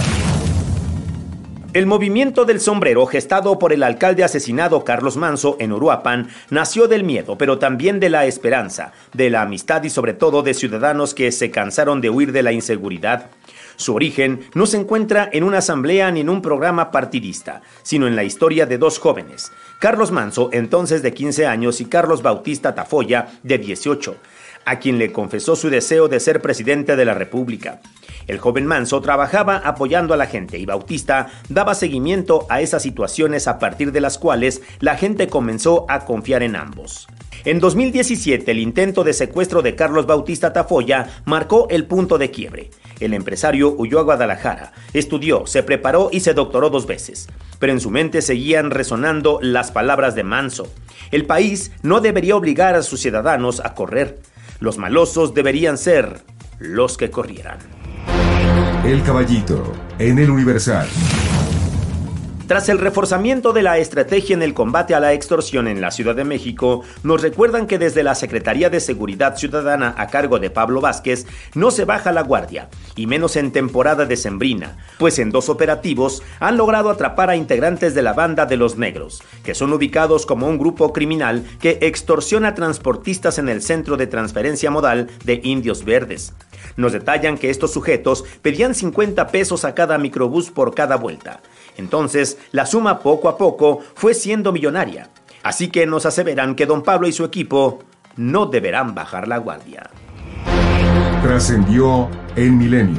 El movimiento del sombrero, gestado por el alcalde asesinado Carlos Manzo en Uruapan, nació del miedo, pero también de la esperanza, de la amistad y sobre todo de ciudadanos que se cansaron de huir de la inseguridad. Su origen no se encuentra en una asamblea ni en un programa partidista, sino en la historia de dos jóvenes, Carlos Manzo, entonces de quince años, y Carlos Bautista Tafoya, de dieciocho, a quien le confesó su deseo de ser presidente de la República. El joven Manzo trabajaba apoyando a la gente y Bautista daba seguimiento a esas situaciones a partir de las cuales la gente comenzó a confiar en ambos. En dos mil diecisiete, el intento de secuestro de Carlos Bautista Tafoya marcó el punto de quiebre. El empresario huyó a Guadalajara, estudió, se preparó y se doctoró dos veces. Pero en su mente seguían resonando las palabras de Manzo. El país no debería obligar a sus ciudadanos a correr. Los malosos deberían ser los que corrieran. El Caballito, en El Universal. Tras el reforzamiento de la estrategia en el combate a la extorsión en la Ciudad de México, nos recuerdan que desde la Secretaría de Seguridad Ciudadana a cargo de Pablo Vázquez no se baja la guardia, y menos en temporada decembrina, pues en dos operativos han logrado atrapar a integrantes de la Banda de los Negros, que son ubicados como un grupo criminal que extorsiona a transportistas en el Centro de Transferencia Modal de Indios Verdes. Nos detallan que estos sujetos pedían cincuenta pesos a cada microbús por cada vuelta. Entonces, la suma poco a poco fue siendo millonaria. Así que nos aseveran que don Pablo y su equipo no deberán bajar la guardia. Trascendió en Milenio.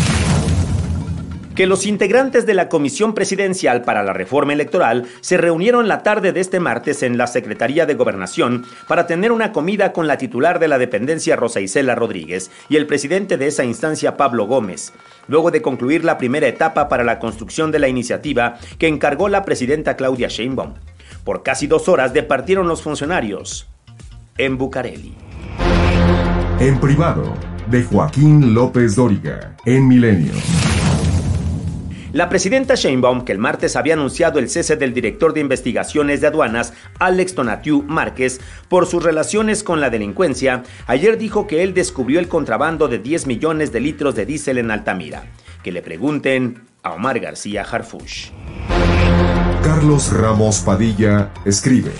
Que los integrantes de la Comisión Presidencial para la Reforma Electoral se reunieron la tarde de este martes en la Secretaría de Gobernación para tener una comida con la titular de la dependencia, Rosa Isela Rodríguez, y el presidente de esa instancia, Pablo Gómez, luego de concluir la primera etapa para la construcción de la iniciativa que encargó la presidenta Claudia Sheinbaum. Por casi dos horas departieron los funcionarios en Bucareli. En privado, de Joaquín López Dóriga, en Milenio. La presidenta Sheinbaum, que el martes había anunciado el cese del director de investigaciones de aduanas, Alex Tonatiu Márquez, por sus relaciones con la delincuencia, ayer dijo que él descubrió el contrabando de diez millones de litros de diésel en Altamira. Que le pregunten a Omar García Harfuch. Carlos Ramos Padilla escribe.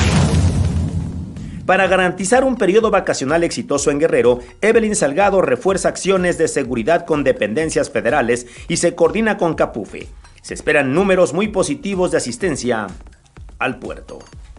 Para garantizar un periodo vacacional exitoso en Guerrero, Evelyn Salgado refuerza acciones de seguridad con dependencias federales y se coordina con Capufe. Se esperan números muy positivos de asistencia al puerto.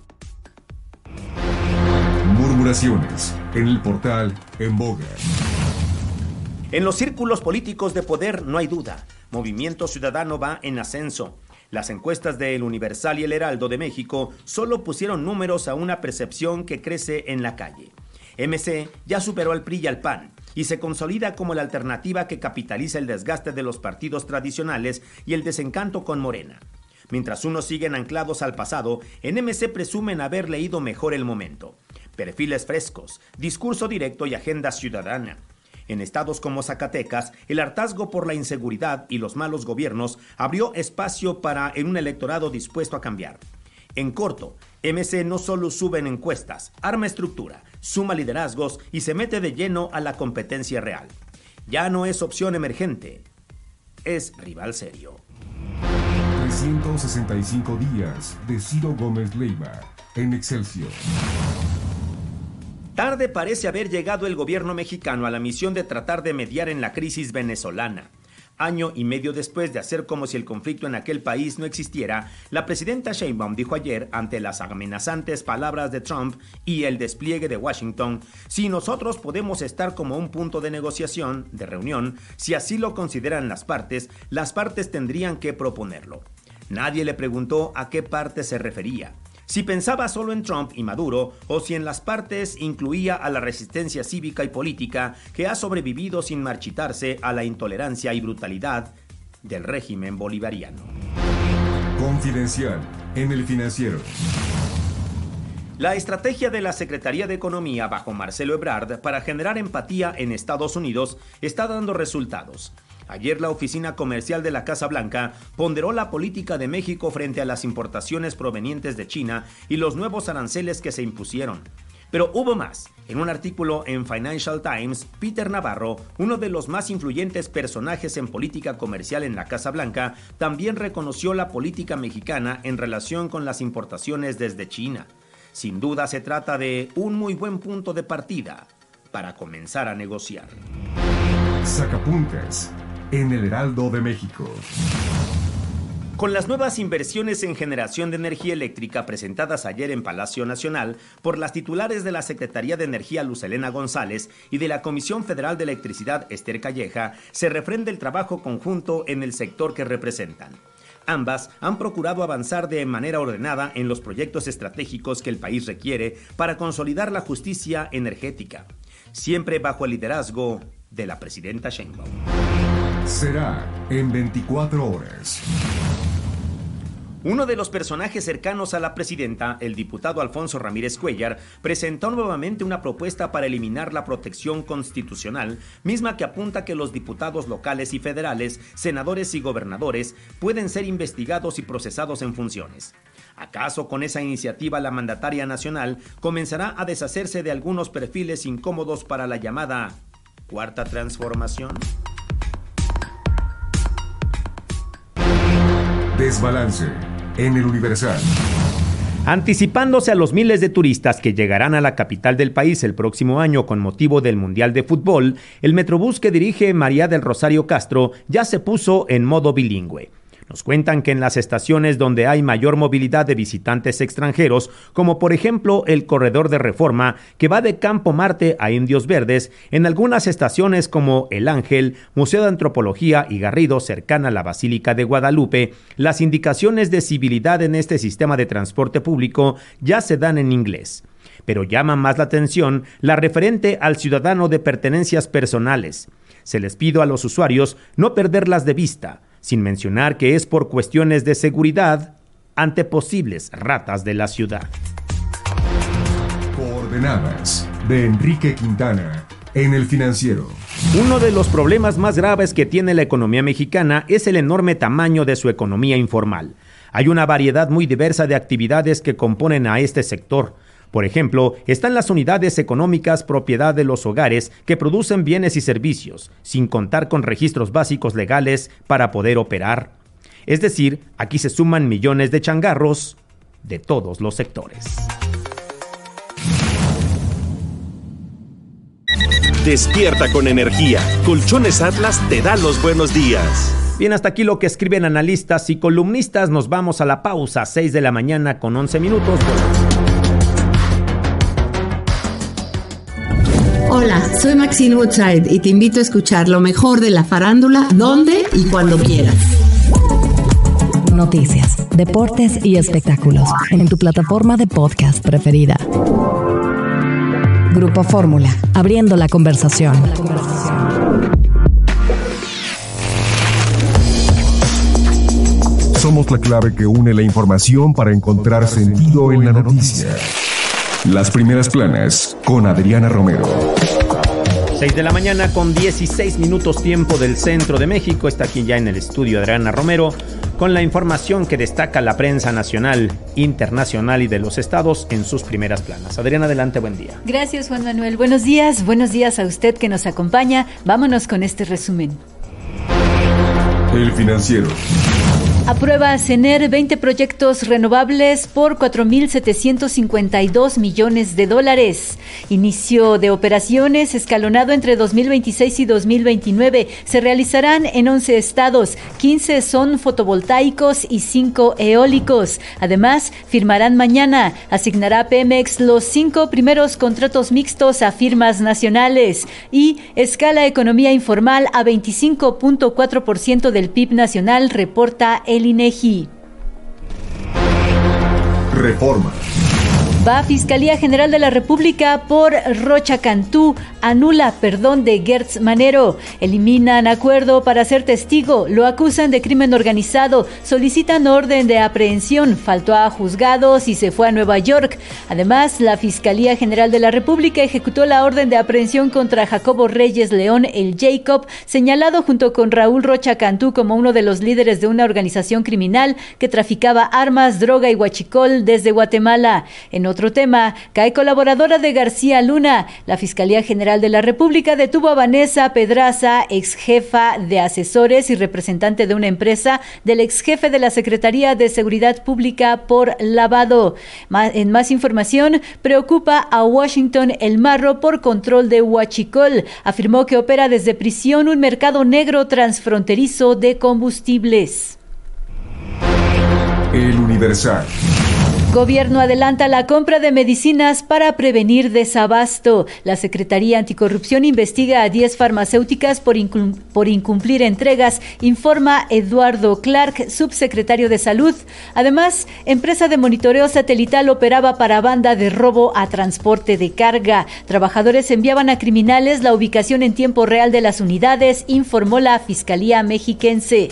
Murmuraciones en el portal En Boga. En los círculos políticos de poder no hay duda. Movimiento Ciudadano va en ascenso. Las encuestas de El Universal y El Heraldo de México solo pusieron números a una percepción que crece en la calle. M C ya superó al P R I y al P A N y se consolida como la alternativa que capitaliza el desgaste de los partidos tradicionales y el desencanto con Morena. Mientras unos siguen anclados al pasado, en M C presumen haber leído mejor el momento. Perfiles frescos, discurso directo y agenda ciudadana. En estados como Zacatecas, el hartazgo por la inseguridad y los malos gobiernos abrió espacio para en un electorado dispuesto a cambiar. En corto, M C no solo sube en encuestas, arma estructura, suma liderazgos y se mete de lleno a la competencia real. Ya no es opción emergente, es rival serio. trescientos sesenta y cinco días de Ciro Gómez Leiva en Excelsior. Tarde parece haber llegado el gobierno mexicano a la misión de tratar de mediar en la crisis venezolana. Año y medio después de hacer como si el conflicto en aquel país no existiera, la presidenta Sheinbaum dijo ayer, ante las amenazantes palabras de Trump y el despliegue de Washington, si nosotros podemos estar como un punto de negociación, de reunión, si así lo consideran las partes, las partes tendrían que proponerlo. Nadie le preguntó a qué parte se refería. Si pensaba solo en Trump y Maduro, o si en las partes incluía a la resistencia cívica y política que ha sobrevivido sin marchitarse a la intolerancia y brutalidad del régimen bolivariano. Confidencial en El Financiero. La estrategia de la Secretaría de Economía bajo Marcelo Ebrard para generar empatía en Estados Unidos está dando resultados. Ayer la oficina comercial de la Casa Blanca ponderó la política de México frente a las importaciones provenientes de China y los nuevos aranceles que se impusieron. Pero hubo más. En un artículo en Financial Times, Peter Navarro, uno de los más influyentes personajes en política comercial en la Casa Blanca, también reconoció la política mexicana en relación con las importaciones desde China. Sin duda se trata de un muy buen punto de partida para comenzar a negociar. Sacapuntas en el Heraldo de México. Con las nuevas inversiones en generación de energía eléctrica presentadas ayer en Palacio Nacional por las titulares de la Secretaría de Energía Luz Helena González y de la Comisión Federal de Electricidad Esther Calleja, se refrenda el trabajo conjunto en el sector que representan. Ambas han procurado avanzar de manera ordenada en los proyectos estratégicos que el país requiere para consolidar la justicia energética, siempre bajo el liderazgo de la presidenta Sheinbaum. Será en veinticuatro horas. Uno de los personajes cercanos a la presidenta, el diputado Alfonso Ramírez Cuellar, presentó nuevamente una propuesta para eliminar la protección constitucional, misma que apunta que los diputados locales y federales, senadores y gobernadores pueden ser investigados y procesados en funciones. ¿Acaso con esa iniciativa la mandataria nacional comenzará a deshacerse de algunos perfiles incómodos para la llamada Cuarta Transformación? Desbalance en El Universal. Anticipándose a los miles de turistas que llegarán a la capital del país el próximo año con motivo del Mundial de Fútbol, el Metrobús que dirige María del Rosario Castro ya se puso en modo bilingüe. Nos cuentan que en las estaciones donde hay mayor movilidad de visitantes extranjeros, como por ejemplo el corredor de Reforma que va de Campo Marte a Indios Verdes, en algunas estaciones como El Ángel, Museo de Antropología y Garrido, cercana a la Basílica de Guadalupe, las indicaciones de civilidad en este sistema de transporte público ya se dan en inglés. Pero llama más la atención la referente al ciudadano de pertenencias personales. Se les pide a los usuarios no perderlas de vista, sin mencionar que es por cuestiones de seguridad ante posibles ratas de la ciudad. Coordenadas de Enrique Quintana en El Financiero. Uno de los problemas más graves que tiene la economía mexicana es el enorme tamaño de su economía informal. Hay una variedad muy diversa de actividades que componen a este sector. Por ejemplo, están las unidades económicas propiedad de los hogares que producen bienes y servicios, sin contar con registros básicos legales para poder operar. Es decir, aquí se suman millones de changarros de todos los sectores. Despierta con energía. Colchones Atlas te da los buenos días. Bien, hasta aquí lo que escriben analistas y columnistas. Nos vamos a la pausa, seis de la mañana con once minutos. Hola, soy Maxine Woodside y te invito a escuchar lo mejor de la farándula, donde y cuando quieras. Noticias, deportes y espectáculos en tu plataforma de podcast preferida. Grupo Fórmula, abriendo la conversación. Somos la clave que une la información para encontrar sentido en la noticia. Las primeras planas con Adriana Romero. seis de la mañana con dieciséis minutos tiempo del centro de México. Está aquí ya en el estudio Adriana Romero con la información que destaca la prensa nacional, internacional y de los estados en sus primeras planas. Adriana, adelante, buen día. Gracias, Juan Manuel. Buenos días, buenos días a usted que nos acompaña. Vámonos con este resumen. El Financiero. Aprueba CENER veinte proyectos renovables por cuatro mil setecientos cincuenta y dos millones de dólares. Inicio de operaciones escalonado entre dos mil veintiséis y dos mil veintinueve. Se realizarán en once estados. quince son fotovoltaicos y cinco eólicos. Además, firmarán mañana. Asignará Pemex los cinco primeros contratos mixtos a firmas nacionales. Y escala economía informal a veinticinco punto cuatro por ciento del P I B nacional, reporta el INEGI. Reforma. Va a Fiscalía General de la República por Rocha Cantú, anula perdón de Gertz Manero, eliminan acuerdo para ser testigo, lo acusan de crimen organizado, solicitan orden de aprehensión, faltó a juzgados y se fue a Nueva York. Además, la Fiscalía General de la República ejecutó la orden de aprehensión contra Jacobo Reyes León, el Jacob, señalado junto con Raúl Rocha Cantú como uno de los líderes de una organización criminal que traficaba armas, droga y huachicol desde Guatemala. En otro tema, cae colaboradora de García Luna. La Fiscalía General de la República detuvo a Vanessa Pedraza, ex jefa de asesores y representante de una empresa del ex jefe de la Secretaría de Seguridad Pública por lavado. En más información, preocupa a Washington El Marro por control de huachicol. Afirmó que opera desde prisión un mercado negro transfronterizo de combustibles. El Universal. Gobierno adelanta la compra de medicinas para prevenir desabasto. La Secretaría Anticorrupción investiga a diez farmacéuticas por, incum- por incumplir entregas, informa Eduardo Clark, subsecretario de Salud. Además, empresa de monitoreo satelital operaba para banda de robo a transporte de carga. Trabajadores enviaban a criminales la ubicación en tiempo real de las unidades, informó la Fiscalía Mexiquense.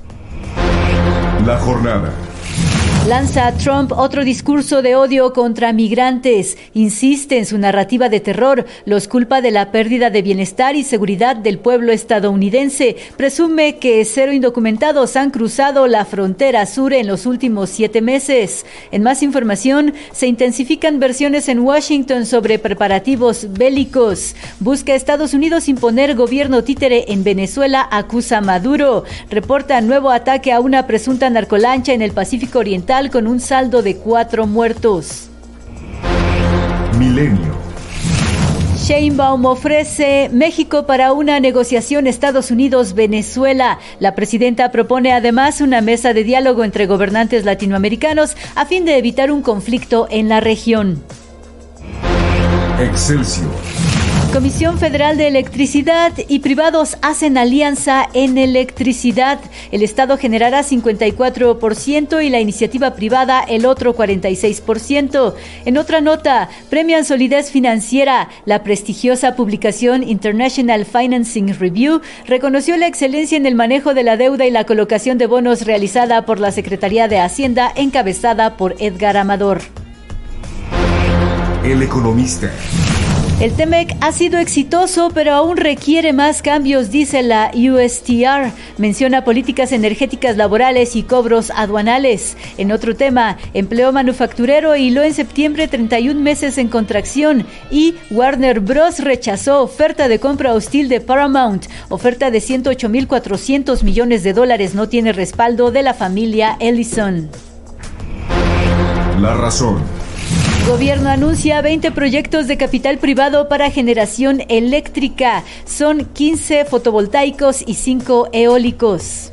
La jornada. Lanza Trump otro discurso de odio contra migrantes. Insiste en su narrativa de terror. Los culpa de la pérdida de bienestar y seguridad del pueblo estadounidense. Presume que cero indocumentados han cruzado la frontera sur en los últimos siete meses. En más información, se intensifican versiones en Washington sobre preparativos bélicos. Busca Estados Unidos imponer gobierno títere en Venezuela, acusa Maduro. Reporta nuevo ataque a una presunta narcolancha en el Pacífico Oriental con un saldo de cuatro muertos. Milenio. Sheinbaum ofrece México para una negociación Estados Unidos-Venezuela. La presidenta propone además una mesa de diálogo entre gobernantes latinoamericanos a fin de evitar un conflicto en la región. Excelsior. Comisión Federal de Electricidad y privados hacen alianza en electricidad. El Estado generará cincuenta y cuatro por ciento y la iniciativa privada el otro cuarenta y seis por ciento. En otra nota, premian solidez financiera. La prestigiosa publicación International Financing Review reconoció la excelencia en el manejo de la deuda y la colocación de bonos realizada por la Secretaría de Hacienda, encabezada por Edgar Amador. El Economista. El TEMEC ha sido exitoso, pero aún requiere más cambios, dice la U S T R. Menciona políticas energéticas laborales y cobros aduanales. En otro tema, empleo manufacturero hiló en septiembre treinta y un meses en contracción y Warner Bros. Rechazó oferta de compra hostil de Paramount. Oferta de ciento ocho mil cuatrocientos millones de dólares no tiene respaldo de la familia Ellison. La Razón. Gobierno anuncia veinte proyectos de capital privado para generación eléctrica. Son quince fotovoltaicos y cinco eólicos.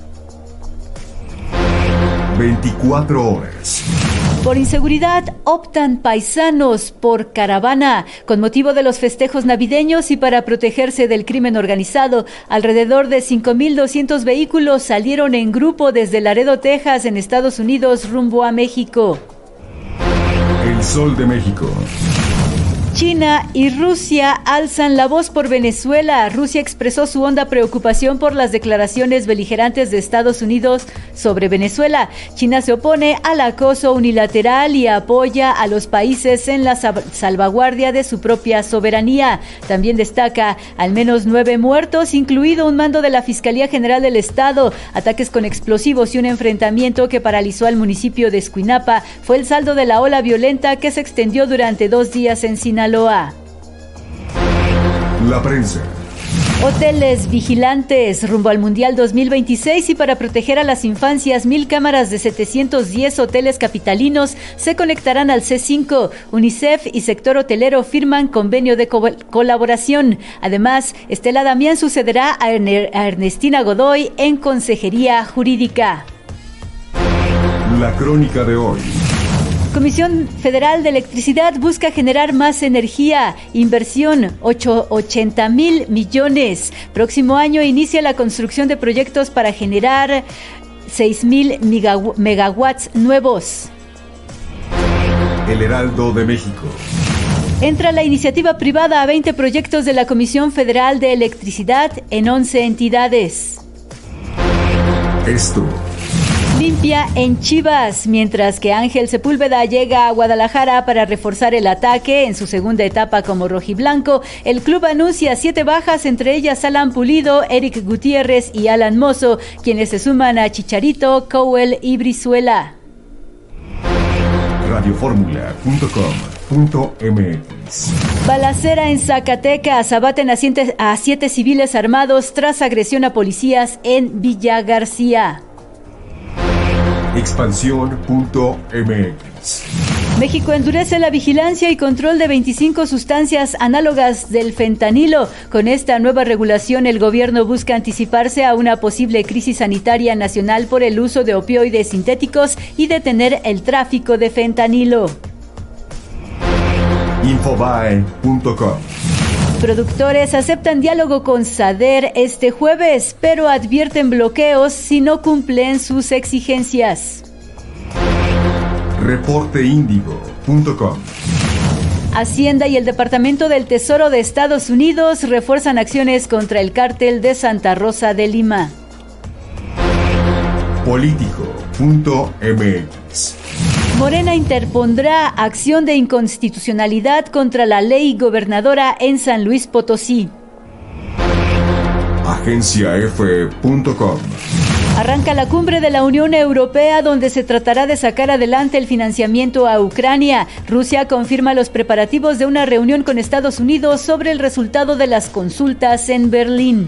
veinticuatro horas. Por inseguridad, optan paisanos por caravana. Con motivo de los festejos navideños y para protegerse del crimen organizado, alrededor de cinco mil doscientos vehículos salieron en grupo desde Laredo, Texas, en Estados Unidos, rumbo a México. El Sol de México. China y Rusia alzan la voz por Venezuela. Rusia expresó su honda preocupación por las declaraciones beligerantes de Estados Unidos sobre Venezuela. China se opone al acoso unilateral y apoya a los países en la salvaguardia de su propia soberanía. También destaca al menos nueve muertos, incluido un mando de la Fiscalía General del Estado. Ataques con explosivos y un enfrentamiento que paralizó al municipio de Escuinapa fue el saldo de la ola violenta que se extendió durante dos días en Sinaloa. La prensa. Hoteles vigilantes rumbo al Mundial dos mil veintiséis y para proteger a las infancias, mil cámaras de setecientos diez hoteles capitalinos se conectarán al C cinco. UNICEF y sector hotelero firman convenio de co- colaboración. Además, Estela Damián sucederá a, Erne- a Ernestina Godoy en Consejería Jurídica. La crónica de hoy. Comisión Federal de Electricidad busca generar más energía. Inversión, ochenta mil millones. Próximo año inicia la construcción de proyectos para generar seis mil megawatts nuevos. El Heraldo de México. Entra la iniciativa privada a veinte proyectos de la Comisión Federal de Electricidad en once entidades. Esto. Limpia en Chivas, mientras que Ángel Sepúlveda llega a Guadalajara para reforzar el ataque en su segunda etapa como rojiblanco. El club anuncia siete bajas, entre ellas Alan Pulido, Eric Gutiérrez y Alan Mozo, quienes se suman a Chicharito, Cowell y Brizuela. radio fórmula punto com punto m x. Balacera en Zacatecas, abaten a siete, a siete civiles armados tras agresión a policías en Villa García. expansión punto m x. México endurece la vigilancia y control de veinticinco sustancias análogas del fentanilo. Con esta nueva regulación, el gobierno busca anticiparse a una posible crisis sanitaria nacional por el uso de opioides sintéticos y detener el tráfico de fentanilo. infobae punto com. Productores aceptan diálogo con SADER este jueves, pero advierten bloqueos si no cumplen sus exigencias. reporte índigo punto com. Hacienda y el Departamento del Tesoro de Estados Unidos refuerzan acciones contra el cártel de Santa Rosa de Lima. político punto m x. Morena interpondrá acción de inconstitucionalidad contra la ley gobernadora en San Luis Potosí. agencia efe punto com. Arranca la cumbre de la Unión Europea, donde se tratará de sacar adelante el financiamiento a Ucrania. Rusia confirma los preparativos de una reunión con Estados Unidos sobre el resultado de las consultas en Berlín.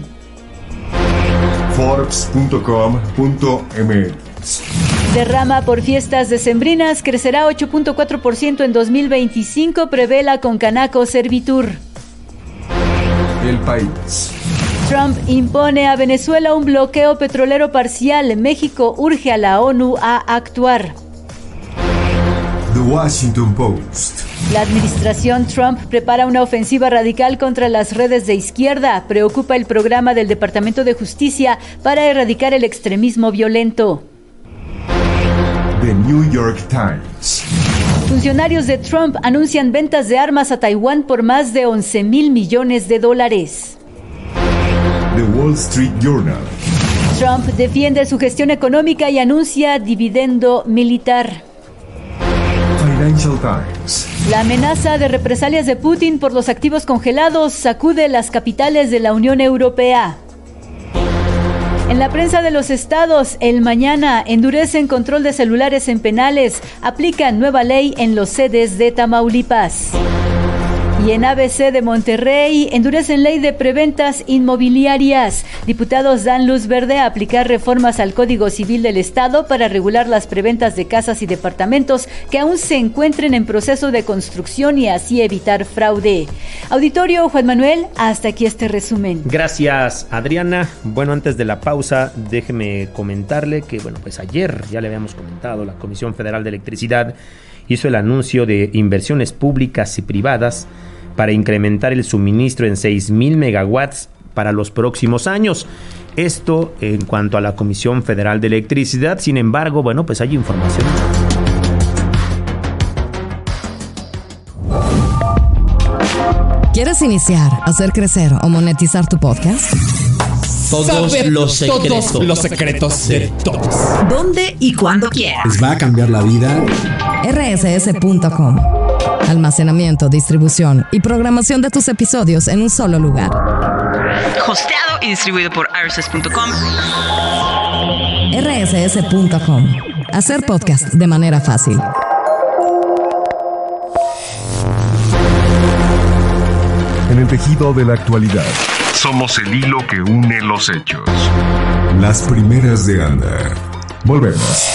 forbes punto com punto m x. Derrama por fiestas decembrinas crecerá ocho punto cuatro por ciento en dos mil veinticinco, prevé la Concanaco Servitur. El País. Trump impone a Venezuela un bloqueo petrolero parcial. México urge a la ONU a actuar. The Washington Post. La administración Trump prepara una ofensiva radical contra las redes de izquierda. Preocupa el programa del Departamento de Justicia para erradicar el extremismo violento. The New York Times. Funcionarios de Trump anuncian ventas de armas a Taiwán por más de once mil millones de dólares. The Wall Street Journal. Trump defiende su gestión económica y anuncia dividendo militar. Financial Times. La amenaza de represalias de Putin por los activos congelados sacude las capitales de la Unión Europea. En la prensa de los estados, el Mañana, endurecen control de celulares en penales, aplican nueva ley en los sedes de Tamaulipas. Y en A B C de Monterrey, endurecen ley de preventas inmobiliarias. Diputados dan luz verde a aplicar reformas al Código Civil del Estado para regular las preventas de casas y departamentos que aún se encuentren en proceso de construcción y así evitar fraude. Auditorio, Juan Manuel, hasta aquí este resumen. Gracias, Adriana. Bueno, antes de la pausa, déjeme comentarle que, bueno, pues ayer ya le habíamos comentado, la Comisión Federal de Electricidad hizo el anuncio de inversiones públicas y privadas para incrementar el suministro en seis mil megawatts para los próximos años. Esto en cuanto a la Comisión Federal de Electricidad. Sin embargo, bueno, pues hay información. ¿Quieres iniciar, hacer crecer o monetizar tu podcast? Todos Saber los secretos. Todos los secretos de todos. ¿Dónde y cuándo quieras? Les va a cambiar la vida. erre ese ese punto com. Almacenamiento, distribución y programación de tus episodios en un solo lugar. Hosteado y distribuido por r s s punto com. erre ese ese punto com. Hacer podcast de manera fácil. En el tejido de la actualidad. Somos el hilo que une los hechos. Las primeras de Anda. Volvemos.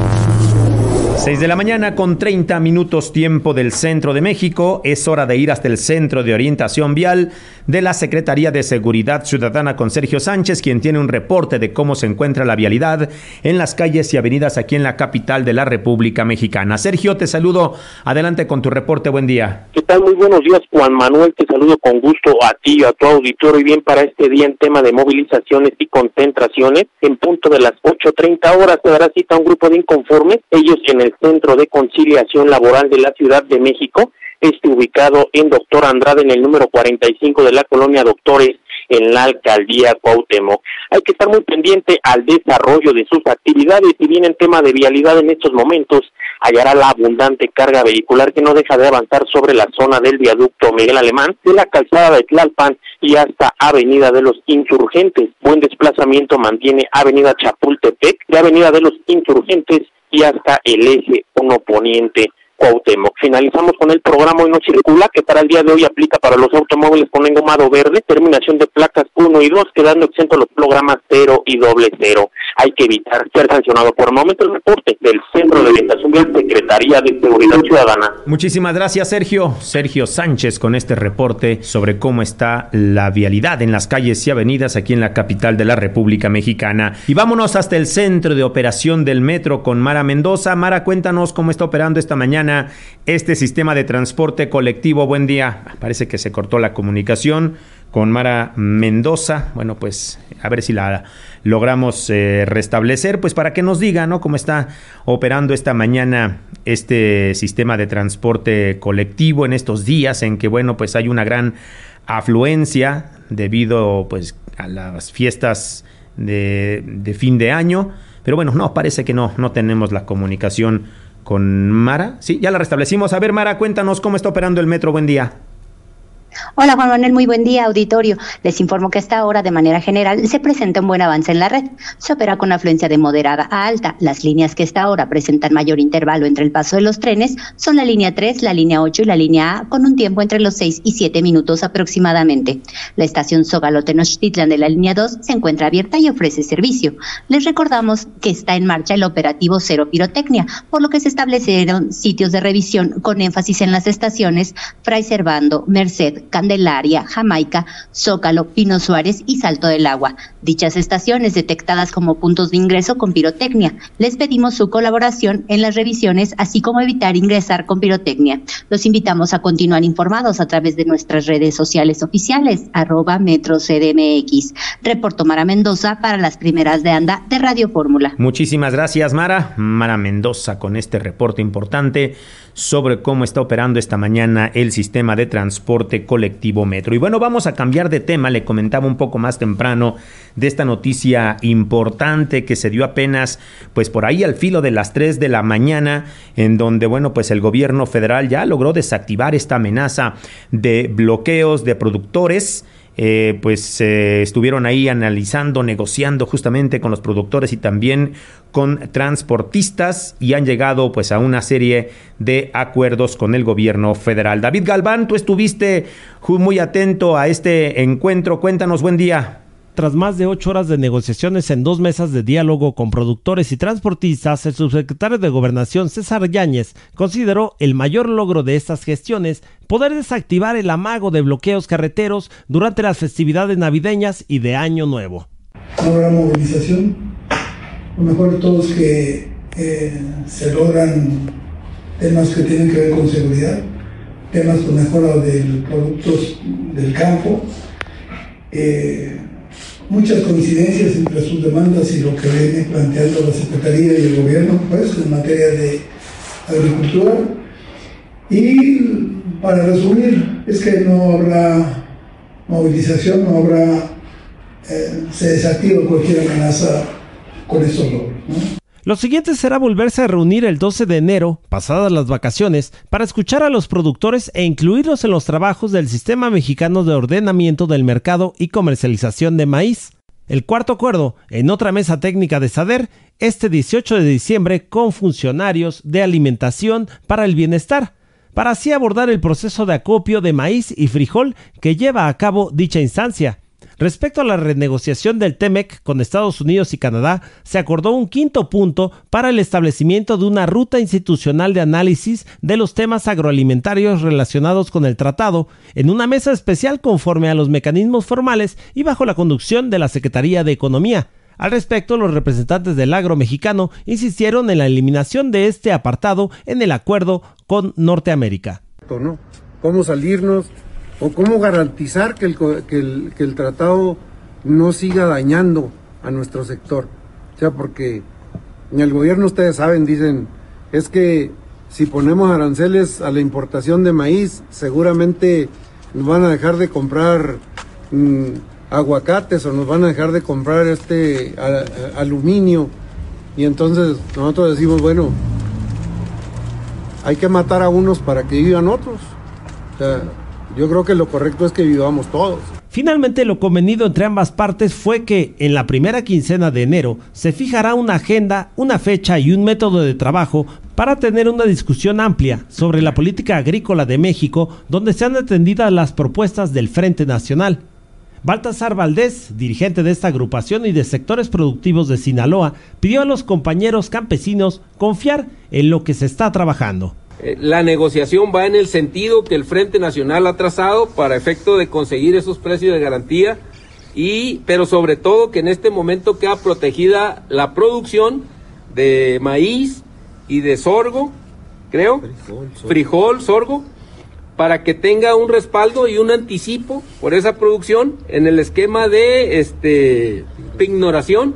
seis de la mañana con treinta minutos tiempo del centro de México. Es hora de ir hasta el Centro de Orientación Vial de la Secretaría de Seguridad Ciudadana con Sergio Sánchez, quien tiene un reporte de cómo se encuentra la vialidad en las calles y avenidas aquí en la capital de la República Mexicana. Sergio, te saludo. Adelante con tu reporte. Buen día. ¿Qué tal? Muy buenos días, Juan Manuel. Te saludo con gusto a ti y a tu auditorio. Y bien, para este día en tema de movilizaciones y concentraciones, en punto de las ocho treinta horas se dará cita a un grupo de inconformes, ellos en el Centro de Conciliación Laboral de la Ciudad de México, este ubicado en Doctor Andrade, en el número cuarenta y cinco de la colonia Doctores, en la alcaldía Cuauhtémoc. Hay que estar muy pendiente al desarrollo de sus actividades. Si bien en tema de vialidad en estos momentos hallará la abundante carga vehicular que no deja de avanzar sobre la zona del viaducto Miguel Alemán, de la calzada de Tlalpan y hasta Avenida de los Insurgentes. Buen desplazamiento mantiene Avenida Chapultepec, de Avenida de los Insurgentes y hasta el eje uno Poniente Cuauhtémoc. Finalizamos con el programa Hoy No Circula, que para el día de hoy aplica para los automóviles con engomado verde, terminación de placas uno y dos, quedando exentos los programas cero y doble cero. Hay que evitar ser sancionado. Por el momento, el reporte del Centro de Orientación Vial, Secretaría de Seguridad Ciudadana. Muchísimas gracias, Sergio. Sergio Sánchez con este reporte sobre cómo está la vialidad en las calles y avenidas aquí en la capital de la República Mexicana. Y vámonos hasta el Centro de Operación del Metro con Mara Mendoza. Mara, cuéntanos cómo está operando esta mañana este sistema de transporte colectivo. Buen día. Parece que se cortó la comunicación con Mara Mendoza. Bueno, pues a ver si la logramos eh, restablecer, pues para que nos diga, ¿no?, cómo está operando esta mañana este sistema de transporte colectivo en estos días en que, bueno, pues hay una gran afluencia debido, pues, a las fiestas de, de fin de año. Pero bueno, no, parece que no, no tenemos la comunicación con Mara. Sí, ya la restablecimos. A ver, Mara, cuéntanos cómo está operando el metro. Buen día. Hola Juan Manuel, muy buen día, auditorio. Les informo que hasta ahora, de manera general, se presenta un buen avance en la red. Se opera con afluencia de moderada a alta. Las líneas que hasta ahora presentan mayor intervalo entre el paso de los trenes son la línea tres, la línea ocho y la línea A, con un tiempo entre los seis y siete minutos aproximadamente. La estación Zócalo-Tenochtitlan de la línea dos se encuentra abierta y ofrece servicio. Les recordamos que está en marcha el operativo Cero Pirotecnia, por lo que se establecieron sitios de revisión con énfasis en las estaciones Fray Servando, Merced, Candelaria, Jamaica, Zócalo, Pino Suárez y Salto del Agua. Dichas estaciones detectadas como puntos de ingreso con pirotecnia. Les pedimos su colaboración en las revisiones, así como evitar ingresar con pirotecnia. Los invitamos a continuar informados a través de nuestras redes sociales oficiales, arroba Metro C D M X. Reporto Mara Mendoza para las primeras de Anda de Radio Fórmula. Muchísimas gracias, Mara. Mara Mendoza con este reporte importante sobre cómo está operando esta mañana el sistema de transporte colectivo Metro. Y bueno, vamos a cambiar de tema. Le comentaba un poco más temprano de esta noticia importante que se dio apenas, pues por ahí al filo de las tres de la mañana, en donde, bueno, pues el gobierno federal ya logró desactivar esta amenaza de bloqueos de productores. Eh, pues eh, estuvieron ahí analizando, negociando justamente con los productores y también con transportistas y han llegado pues a una serie de acuerdos con el gobierno federal. David Galván, tú estuviste muy atento a este encuentro. Cuéntanos, buen día. Tras más de ocho horas de negociaciones en dos mesas de diálogo con productores y transportistas, el subsecretario de Gobernación, César Yáñez, consideró el mayor logro de estas gestiones poder desactivar el amago de bloqueos carreteros durante las festividades navideñas y de Año Nuevo. No habrá movilización, lo mejor de todo es que eh, se logran temas que tienen que ver con seguridad, temas con mejora de productos del campo, eh, muchas coincidencias entre sus demandas y lo que viene planteando la Secretaría y el Gobierno, pues, en materia de agricultura. Y para resumir, es que no habrá movilización, no habrá, eh, se desactiva cualquier amenaza con estos logros, ¿no? Lo siguiente será volverse a reunir el doce de enero, pasadas las vacaciones, para escuchar a los productores e incluirlos en los trabajos del Sistema Mexicano de Ordenamiento del Mercado y Comercialización de Maíz. El cuarto acuerdo, en otra mesa técnica de SADER, este dieciocho de diciembre con funcionarios de alimentación para el bienestar, para así abordar el proceso de acopio de maíz y frijol que lleva a cabo dicha instancia. Respecto a la renegociación del TEMEC con Estados Unidos y Canadá, se acordó un quinto punto para el establecimiento de una ruta institucional de análisis de los temas agroalimentarios relacionados con el tratado, en una mesa especial conforme a los mecanismos formales y bajo la conducción de la Secretaría de Economía. Al respecto, los representantes del agro mexicano insistieron en la eliminación de este apartado en el acuerdo con Norteamérica. ¿No? ¿Cómo salirnos o cómo garantizar que el, que, el, que el tratado no siga dañando a nuestro sector? O sea, porque en el gobierno ustedes saben, dicen, es que si ponemos aranceles a la importación de maíz, seguramente nos van a dejar de comprar mmm, aguacates o nos van a dejar de comprar este a, a, aluminio. Y entonces nosotros decimos, bueno, hay que matar a unos para que vivan otros. O sea, yo creo que lo correcto es que vivamos todos. Finalmente, lo convenido entre ambas partes fue que en la primera quincena de enero se fijará una agenda, una fecha y un método de trabajo para tener una discusión amplia sobre la política agrícola de México, donde sean atendidas las propuestas del Frente Nacional. Baltasar Valdés, dirigente de esta agrupación y de sectores productivos de Sinaloa, pidió a los compañeros campesinos confiar en lo que se está trabajando. La negociación va en el sentido que el Frente Nacional ha trazado para efecto de conseguir esos precios de garantía, y pero sobre todo que en este momento queda protegida la producción de maíz y de sorgo, creo, frijol, sorgo, frijol, sorgo para que tenga un respaldo y un anticipo por esa producción en el esquema de este pignoración,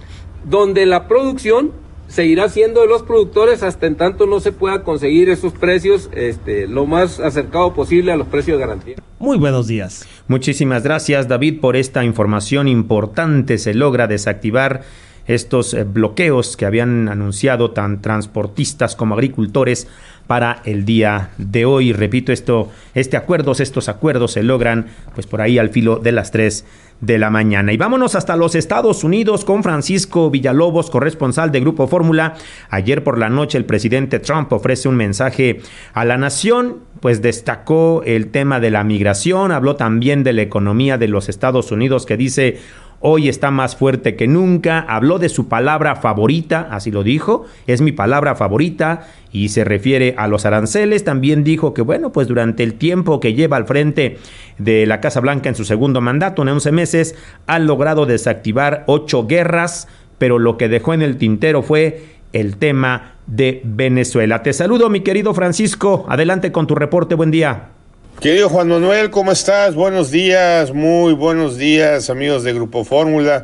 donde la producción seguirá siendo de los productores hasta en tanto no se pueda conseguir esos precios este, lo más acercado posible a los precios de garantía. Muy buenos días. Muchísimas gracias, David, por esta información importante. Se logra desactivar estos eh, bloqueos que habían anunciado tan transportistas como agricultores para el día de hoy. Repito, esto, este acuerdos, estos acuerdos se logran pues por ahí al filo de las tres de la mañana. Y vámonos hasta los Estados Unidos con Francisco Villalobos, corresponsal de Grupo Fórmula. Ayer por la noche el presidente Trump ofrece un mensaje a la nación, pues destacó el tema de la migración, habló también de la economía de los Estados Unidos, que dice hoy está más fuerte que nunca. Habló de su palabra favorita, así lo dijo, es mi palabra favorita, y se refiere a los aranceles. También dijo que, bueno, pues durante el tiempo que lleva al frente de la Casa Blanca en su segundo mandato, en once meses, ha logrado desactivar ocho guerras, pero lo que dejó en el tintero fue el tema de Venezuela. Te saludo, mi querido Francisco, adelante con tu reporte, buen día. Querido Juan Manuel, ¿cómo estás? Buenos días, muy buenos días, amigos de Grupo Fórmula.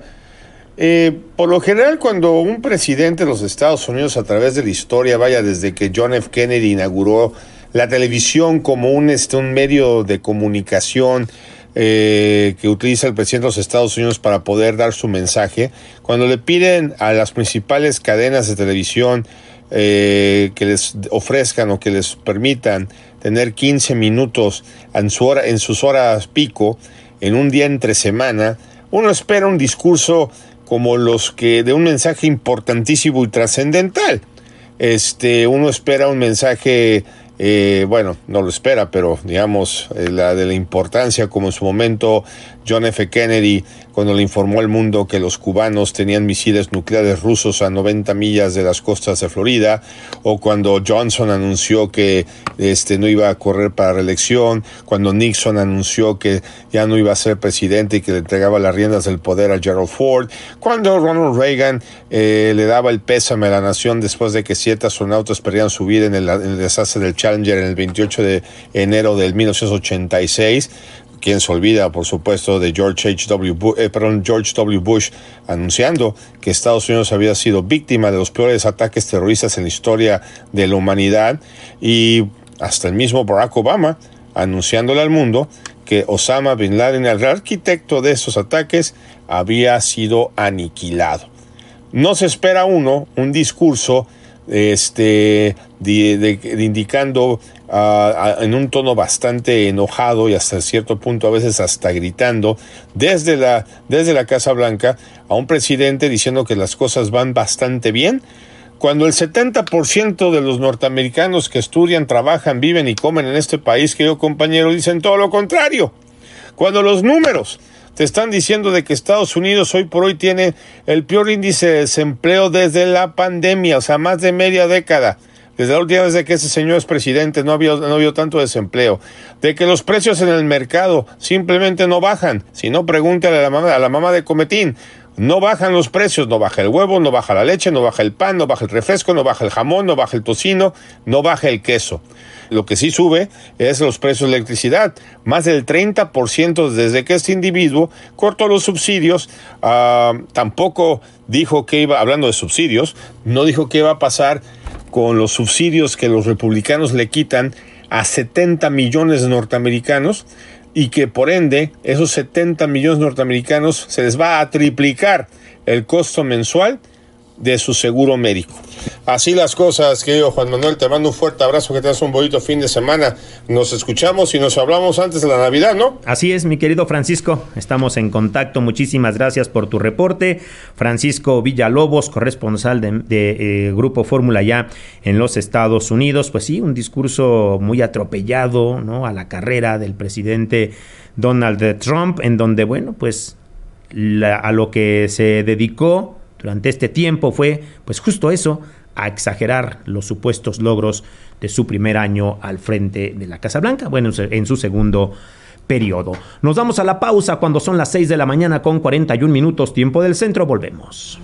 Eh, por lo general, cuando un presidente de los Estados Unidos, a través de la historia, vaya desde que John F. Kennedy inauguró la televisión como un, este, un medio de comunicación eh, que utiliza el presidente de los Estados Unidos para poder dar su mensaje, cuando le piden a las principales cadenas de televisión eh, que les ofrezcan o que les permitan tener quince minutos en, su hora, en sus horas pico, en un día entre semana, uno espera un discurso como los que de un mensaje importantísimo y trascendental. Este, uno espera un mensaje, eh, bueno, no lo espera, pero digamos, eh, la de la importancia, como en su momento John F. Kennedy, cuando le informó al mundo que los cubanos tenían misiles nucleares rusos a noventa millas de las costas de Florida, o cuando Johnson anunció que este no iba a correr para reelección, cuando Nixon anunció que ya no iba a ser presidente y que le entregaba las riendas del poder a Gerald Ford, cuando Ronald Reagan eh, le daba el pésame a la nación después de que siete astronautas perdieran su vida en el, en el desastre del Challenger en el veintiocho de enero del mil novecientos ochenta y seis. Quien se olvida, por supuesto, de George H W. Bush, eh, perdón, George W. Bush anunciando que Estados Unidos había sido víctima de los peores ataques terroristas en la historia de la humanidad, y hasta el mismo Barack Obama anunciándole al mundo que Osama Bin Laden, el arquitecto de estos ataques, había sido aniquilado. No se espera uno un discurso este de, de, de indicando uh, en un tono bastante enojado y hasta cierto punto a veces hasta gritando desde la, desde la Casa Blanca a un presidente diciendo que las cosas van bastante bien, cuando el setenta por ciento de los norteamericanos que estudian, trabajan, viven y comen en este país, querido compañero, dicen todo lo contrario. Cuando los números te están diciendo de que Estados Unidos hoy por hoy tiene el peor índice de desempleo desde la pandemia, o sea, más de media década. Desde la última vez de que ese señor es presidente no había, no había tanto desempleo. De que los precios en el mercado simplemente no bajan. Si no, pregúntale a la mamá, a la mamá de Cometín. No bajan los precios, no baja el huevo, no baja la leche, no baja el pan, no baja el refresco, no baja el jamón, no baja el tocino, no baja el queso. Lo que sí sube es los precios de electricidad. Más del treinta por ciento desde que este individuo cortó los subsidios. Uh, tampoco dijo que iba, hablando de subsidios, no dijo que iba a pasar con los subsidios que los republicanos le quitan a setenta millones de norteamericanos y que por ende esos setenta millones norteamericanos se les va a triplicar el costo mensual de su seguro médico. Así las cosas, querido Juan Manuel, te mando un fuerte abrazo, que tengas un bonito fin de semana. Nos escuchamos y nos hablamos antes de la Navidad, ¿no? Así es, mi querido Francisco, estamos en contacto. Muchísimas gracias por tu reporte. Francisco Villalobos, corresponsal de, de eh, Grupo Fórmula ya en los Estados Unidos. Pues sí, un discurso muy atropellado, ¿no?, a la carrera del presidente Donald Trump, en donde, bueno, pues la, a lo que se dedicó durante este tiempo fue, pues justo eso, a exagerar los supuestos logros de su primer año al frente de la Casa Blanca, bueno, en su segundo periodo. Nos vamos a la pausa cuando son las seis de la mañana con cuarenta y un minutos, tiempo del centro. Volvemos.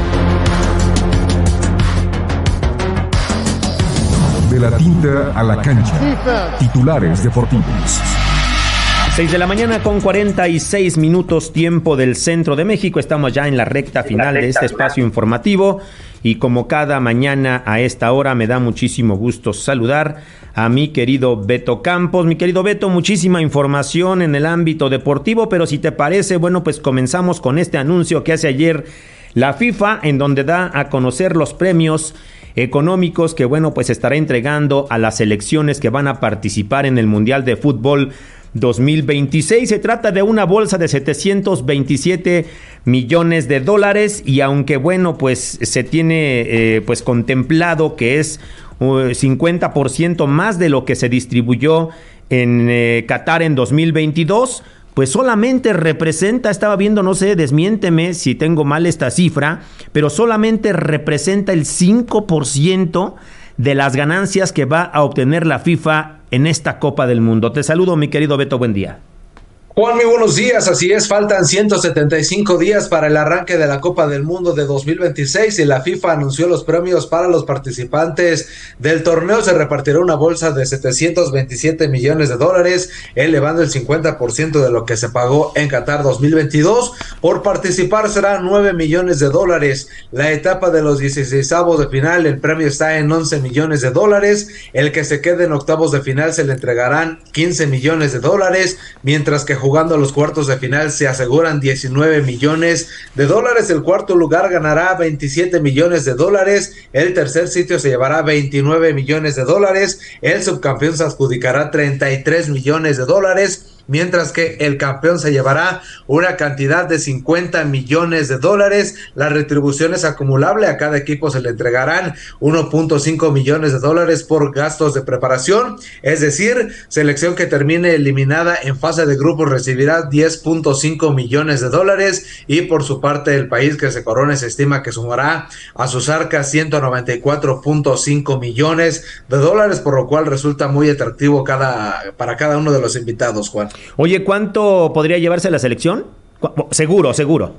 De la tinta a la cancha. Titulares deportivos. seis de la mañana con cuarenta y seis minutos, tiempo del centro de México. Estamos ya en la recta final de este espacio informativo y como cada mañana a esta hora me da muchísimo gusto saludar a mi querido Beto Campos. Mi querido Beto, muchísima información en el ámbito deportivo, pero si te parece, bueno, pues comenzamos con este anuncio que hace ayer la FIFA, en donde da a conocer los premios económicos que, bueno, pues estará entregando a las selecciones que van a participar en el Mundial de Fútbol dos mil veintiséis. Se trata de una bolsa de setecientos veintisiete millones de dólares y aunque, bueno, pues se tiene eh, pues contemplado que es uh, cincuenta por ciento más de lo que se distribuyó en eh, Qatar en dos mil veintidós, pues solamente representa, estaba viendo, no sé, desmiénteme si tengo mal esta cifra, pero solamente representa el cinco por ciento de las ganancias que va a obtener la FIFA en esta Copa del Mundo. Te saludo, mi querido Beto, buen día. Juan, muy buenos días, así es, faltan ciento setenta y cinco días para el arranque de la Copa del Mundo de dos mil veintiséis y la FIFA anunció los premios para los participantes del torneo. Se repartirá una bolsa de setecientos veintisiete millones de dólares, elevando el cincuenta por ciento de lo que se pagó en Qatar dos mil veintidós. Por participar serán nueve millones de dólares. La etapa de los dieciseisavos de final, el premio está en once millones de dólares. El que se quede en octavos de final se le entregarán quince millones de dólares, mientras que jugando a los cuartos de final se aseguran diecinueve millones de dólares. El cuarto lugar ganará veintisiete millones de dólares. El tercer sitio se llevará veintinueve millones de dólares. El subcampeón se adjudicará treinta y tres millones de dólares. Mientras que el campeón se llevará una cantidad de cincuenta millones de dólares. La retribución es acumulable, a cada equipo se le entregarán uno punto cinco millones de dólares por gastos de preparación, es decir, selección que termine eliminada en fase de grupos recibirá diez punto cinco millones de dólares, y por su parte el país que se corone se estima que sumará a sus arcas ciento noventa y cuatro punto cinco millones de dólares, por lo cual resulta muy atractivo cada, para cada uno de los invitados, Juan. Oye, ¿cuánto podría llevarse la selección? Seguro, seguro.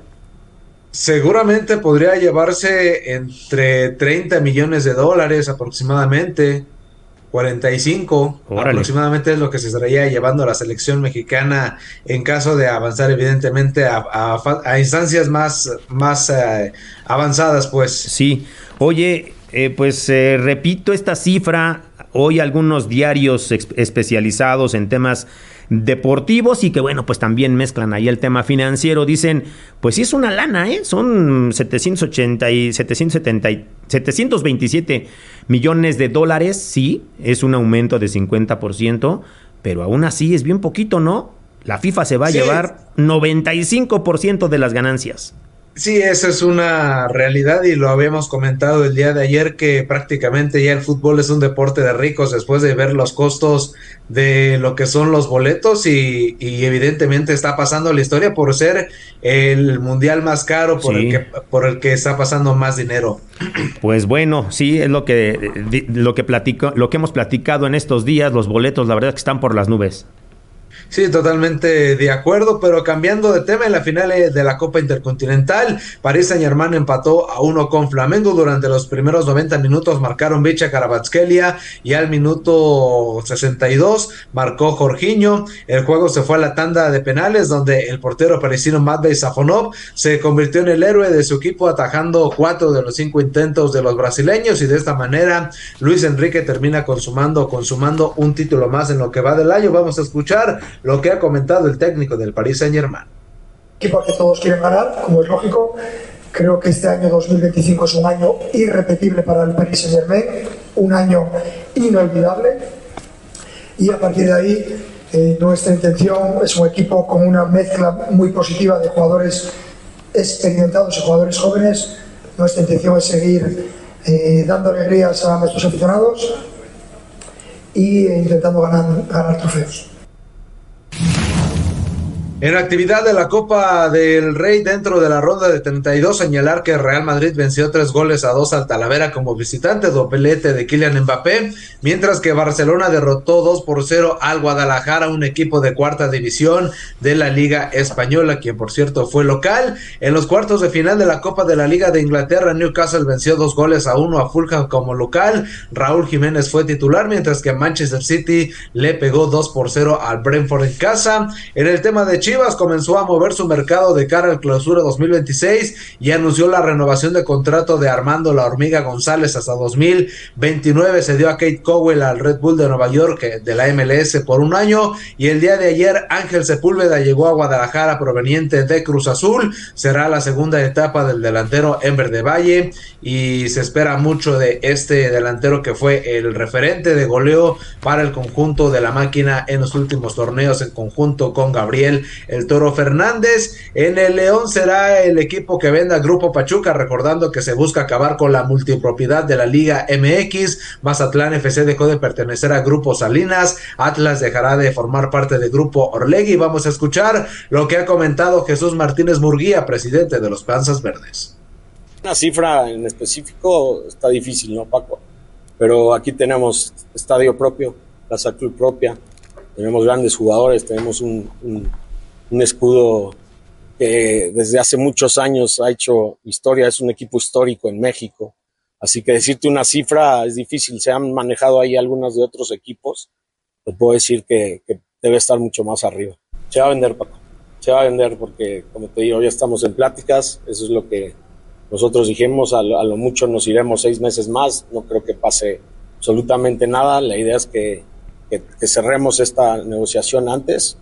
Seguramente podría llevarse entre treinta millones de dólares aproximadamente, cuarenta y cinco. Órale. Aproximadamente es lo que se estaría llevando la selección mexicana en caso de avanzar evidentemente a, a, a instancias más, más eh, avanzadas, pues. Sí, oye, eh, pues eh, repito esta cifra, hoy algunos diarios especializados en temas deportivos y que, bueno, pues también mezclan ahí el tema financiero, dicen, pues sí es una lana, ¿eh? Son setecientos ochenta y setecientos setenta y setecientos veintisiete millones de dólares, sí, es un aumento de cincuenta por ciento, pero aún así es bien poquito, ¿no? La FIFA se va a sí. llevar noventa y cinco por ciento de las ganancias. Sí, esa es una realidad y lo habíamos comentado el día de ayer, que prácticamente ya el fútbol es un deporte de ricos después de ver los costos de lo que son los boletos y, y evidentemente está pasando la historia por ser el mundial más caro, por, sí. el que, por el que está pasando más dinero. Pues bueno, sí, es lo que, lo que platico, lo que hemos platicado en estos días. Los boletos, la verdad es que están por las nubes. Sí, totalmente de acuerdo, pero cambiando de tema, en la final de la Copa Intercontinental, Paris Saint-Germain empató a uno con Flamengo. Durante los primeros noventa minutos marcaron Vicha Kvaratskhelia y al minuto sesenta y dos marcó Jorginho. El juego se fue a la tanda de penales, donde el portero parisino Matvei Safonov se convirtió en el héroe de su equipo, atajando cuatro de los cinco intentos de los brasileños, y de esta manera Luis Enrique termina consumando, consumando un título más en lo que va del año. Vamos a escuchar lo que ha comentado el técnico del Paris Saint-Germain. Equipo que todos quieren ganar, como es lógico. Creo que este año dos mil veinticinco es un año irrepetible para el Paris Saint-Germain, un año inolvidable, y a partir de ahí eh, nuestra intención es un equipo con una mezcla muy positiva de jugadores experimentados y jugadores jóvenes. Nuestra intención es seguir eh, dando alegrías a nuestros aficionados y eh, intentando ganar, ganar trofeos. En actividad de la Copa del Rey dentro de la ronda de treinta y dos, señalar que Real Madrid venció tres goles a dos al Talavera como visitante, doblete de Kylian Mbappé, mientras que Barcelona derrotó dos por cero al Guadalajara, un equipo de cuarta división de la Liga Española, quien por cierto fue local. En los cuartos de final de la Copa de la Liga de Inglaterra, Newcastle venció dos goles a uno a Fulham como local. Raúl Jiménez fue titular, mientras que Manchester City le pegó dos por cero al Brentford en casa. En el tema de Chivas, Chivas comenzó a mover su mercado de cara al clausura dos mil veintiséis y anunció la renovación de contrato de Armando La Hormiga González hasta dos mil veintinueve. Se dio a Kate Cowell al Red Bull de Nueva York de la M L S por un año, y el día de ayer Ángel Sepúlveda llegó a Guadalajara proveniente de Cruz Azul. Será la segunda etapa del delantero en Verde Valle y se espera mucho de este delantero, que fue el referente de goleo para el conjunto de la máquina en los últimos torneos en conjunto con Gabriel El Toro Fernández. En el León será el equipo que venda Grupo Pachuca, recordando que se busca acabar con la multipropiedad de la Liga M X. Mazatlán F C dejó de pertenecer a Grupo Salinas, Atlas dejará de formar parte de Grupo Orlegui. Vamos a escuchar lo que ha comentado Jesús Martínez Murguía, presidente de los Panzas Verdes. Una cifra en específico está difícil, ¿no, Paco? Pero aquí tenemos estadio propio, casa club propia, tenemos grandes jugadores, tenemos un, un, un escudo que desde hace muchos años ha hecho historia, es un equipo histórico en México. Así que decirte una cifra es difícil, se han manejado ahí algunas de otros equipos, te puedo decir que, que debe estar mucho más arriba. Se va a vender, Paco, se va a vender porque, como te digo, ya estamos en pláticas, eso es lo que nosotros dijimos, a lo, a lo mucho nos iremos seis meses más, no creo que pase absolutamente nada, la idea es que, que, que cerremos esta negociación antes.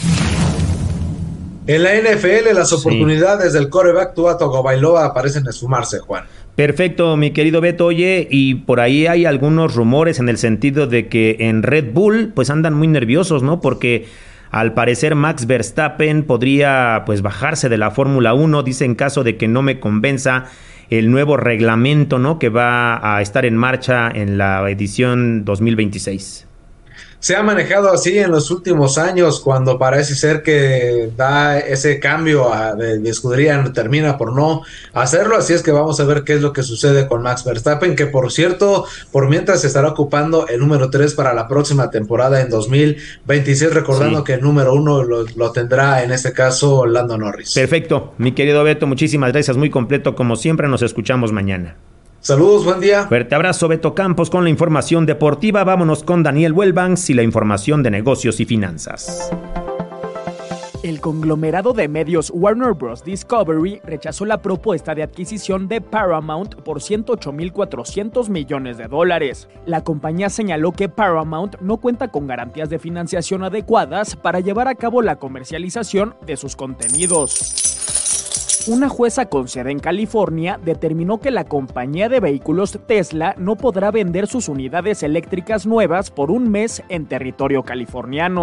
En la N F L las oportunidades sí. del quarterback Tua Tagovailoa parecen esfumarse, Juan. Perfecto, mi querido Beto. Oye, y por ahí hay algunos rumores en el sentido de que en Red Bull pues andan muy nerviosos, ¿no? Porque al parecer Max Verstappen podría pues bajarse de la Fórmula uno, dice, en caso de que no me convenza el nuevo reglamento, ¿no?, que va a estar en marcha en la edición dos mil veintiséis. Se ha manejado así en los últimos años, cuando parece ser que da ese cambio a, de, de escudería, termina por no hacerlo. Así es que vamos a ver qué es lo que sucede con Max Verstappen, que por cierto, por mientras se estará ocupando el número tres para la próxima temporada en dos mil veintiséis, recordando sí. que el número uno lo, lo tendrá en este caso Lando Norris. Perfecto, mi querido Beto, muchísimas gracias, muy completo como siempre, nos escuchamos mañana. Saludos, buen día. Fuerte abrazo, Beto Campos, con la información deportiva. Vámonos con Daniel Welbanks y la información de negocios y finanzas. El conglomerado de medios Warner Bros. Discovery rechazó la propuesta de adquisición de Paramount por ciento ocho mil cuatrocientos millones de dólares. La compañía señaló que Paramount no cuenta con garantías de financiación adecuadas para llevar a cabo la comercialización de sus contenidos. Una jueza con sede en California determinó que la compañía de vehículos Tesla no podrá vender sus unidades eléctricas nuevas por un mes en territorio californiano.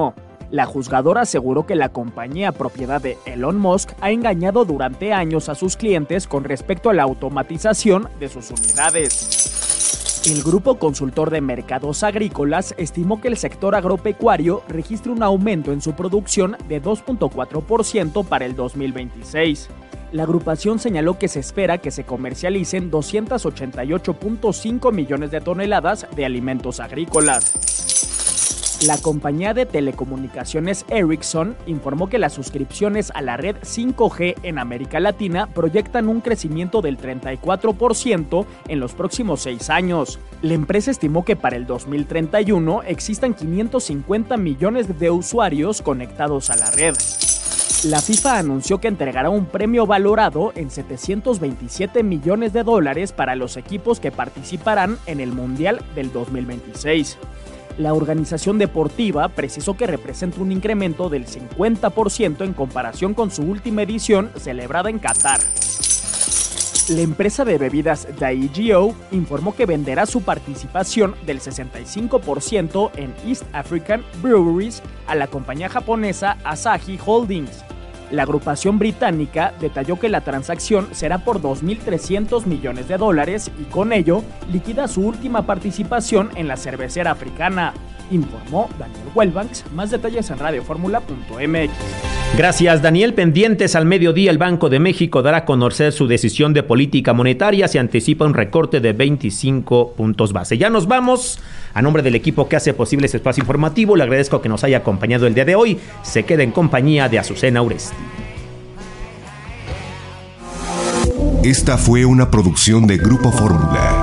La juzgadora aseguró que la compañía propiedad de Elon Musk ha engañado durante años a sus clientes con respecto a la automatización de sus unidades. El Grupo Consultor de Mercados Agrícolas estimó que el sector agropecuario registre un aumento en su producción de dos punto cuatro por ciento para el dos mil veintiséis. La agrupación señaló que se espera que se comercialicen doscientos ochenta y ocho punto cinco millones de toneladas de alimentos agrícolas. La compañía de telecomunicaciones Ericsson informó que las suscripciones a la red cinco G en América Latina proyectan un crecimiento del treinta y cuatro por ciento en los próximos seis años. La empresa estimó que para el dos mil treinta y uno existan quinientos cincuenta millones de usuarios conectados a la red. La FIFA anunció que entregará un premio valorado en setecientos veintisiete millones de dólares para los equipos que participarán en el Mundial del dos mil veintiséis. La organización deportiva precisó que representa un incremento del cincuenta por ciento en comparación con su última edición celebrada en Qatar. La empresa de bebidas Diageo informó que venderá su participación del sesenta y cinco por ciento en East African Breweries a la compañía japonesa Asahi Holdings. La agrupación británica detalló que la transacción será por dos mil trescientos millones de dólares y con ello liquida su última participación en la cervecera africana, informó Daniel Wellbanks. Más detalles en radioformula punto m x. Gracias, Daniel. Pendientes al mediodía, el Banco de México dará a conocer su decisión de política monetaria. Se anticipa un recorte de veinticinco puntos base. Ya nos vamos. A nombre del equipo que hace posible este espacio informativo, le agradezco que nos haya acompañado el día de hoy. Se queda en compañía de Azucena Uresti. Esta fue una producción de Grupo Fórmula.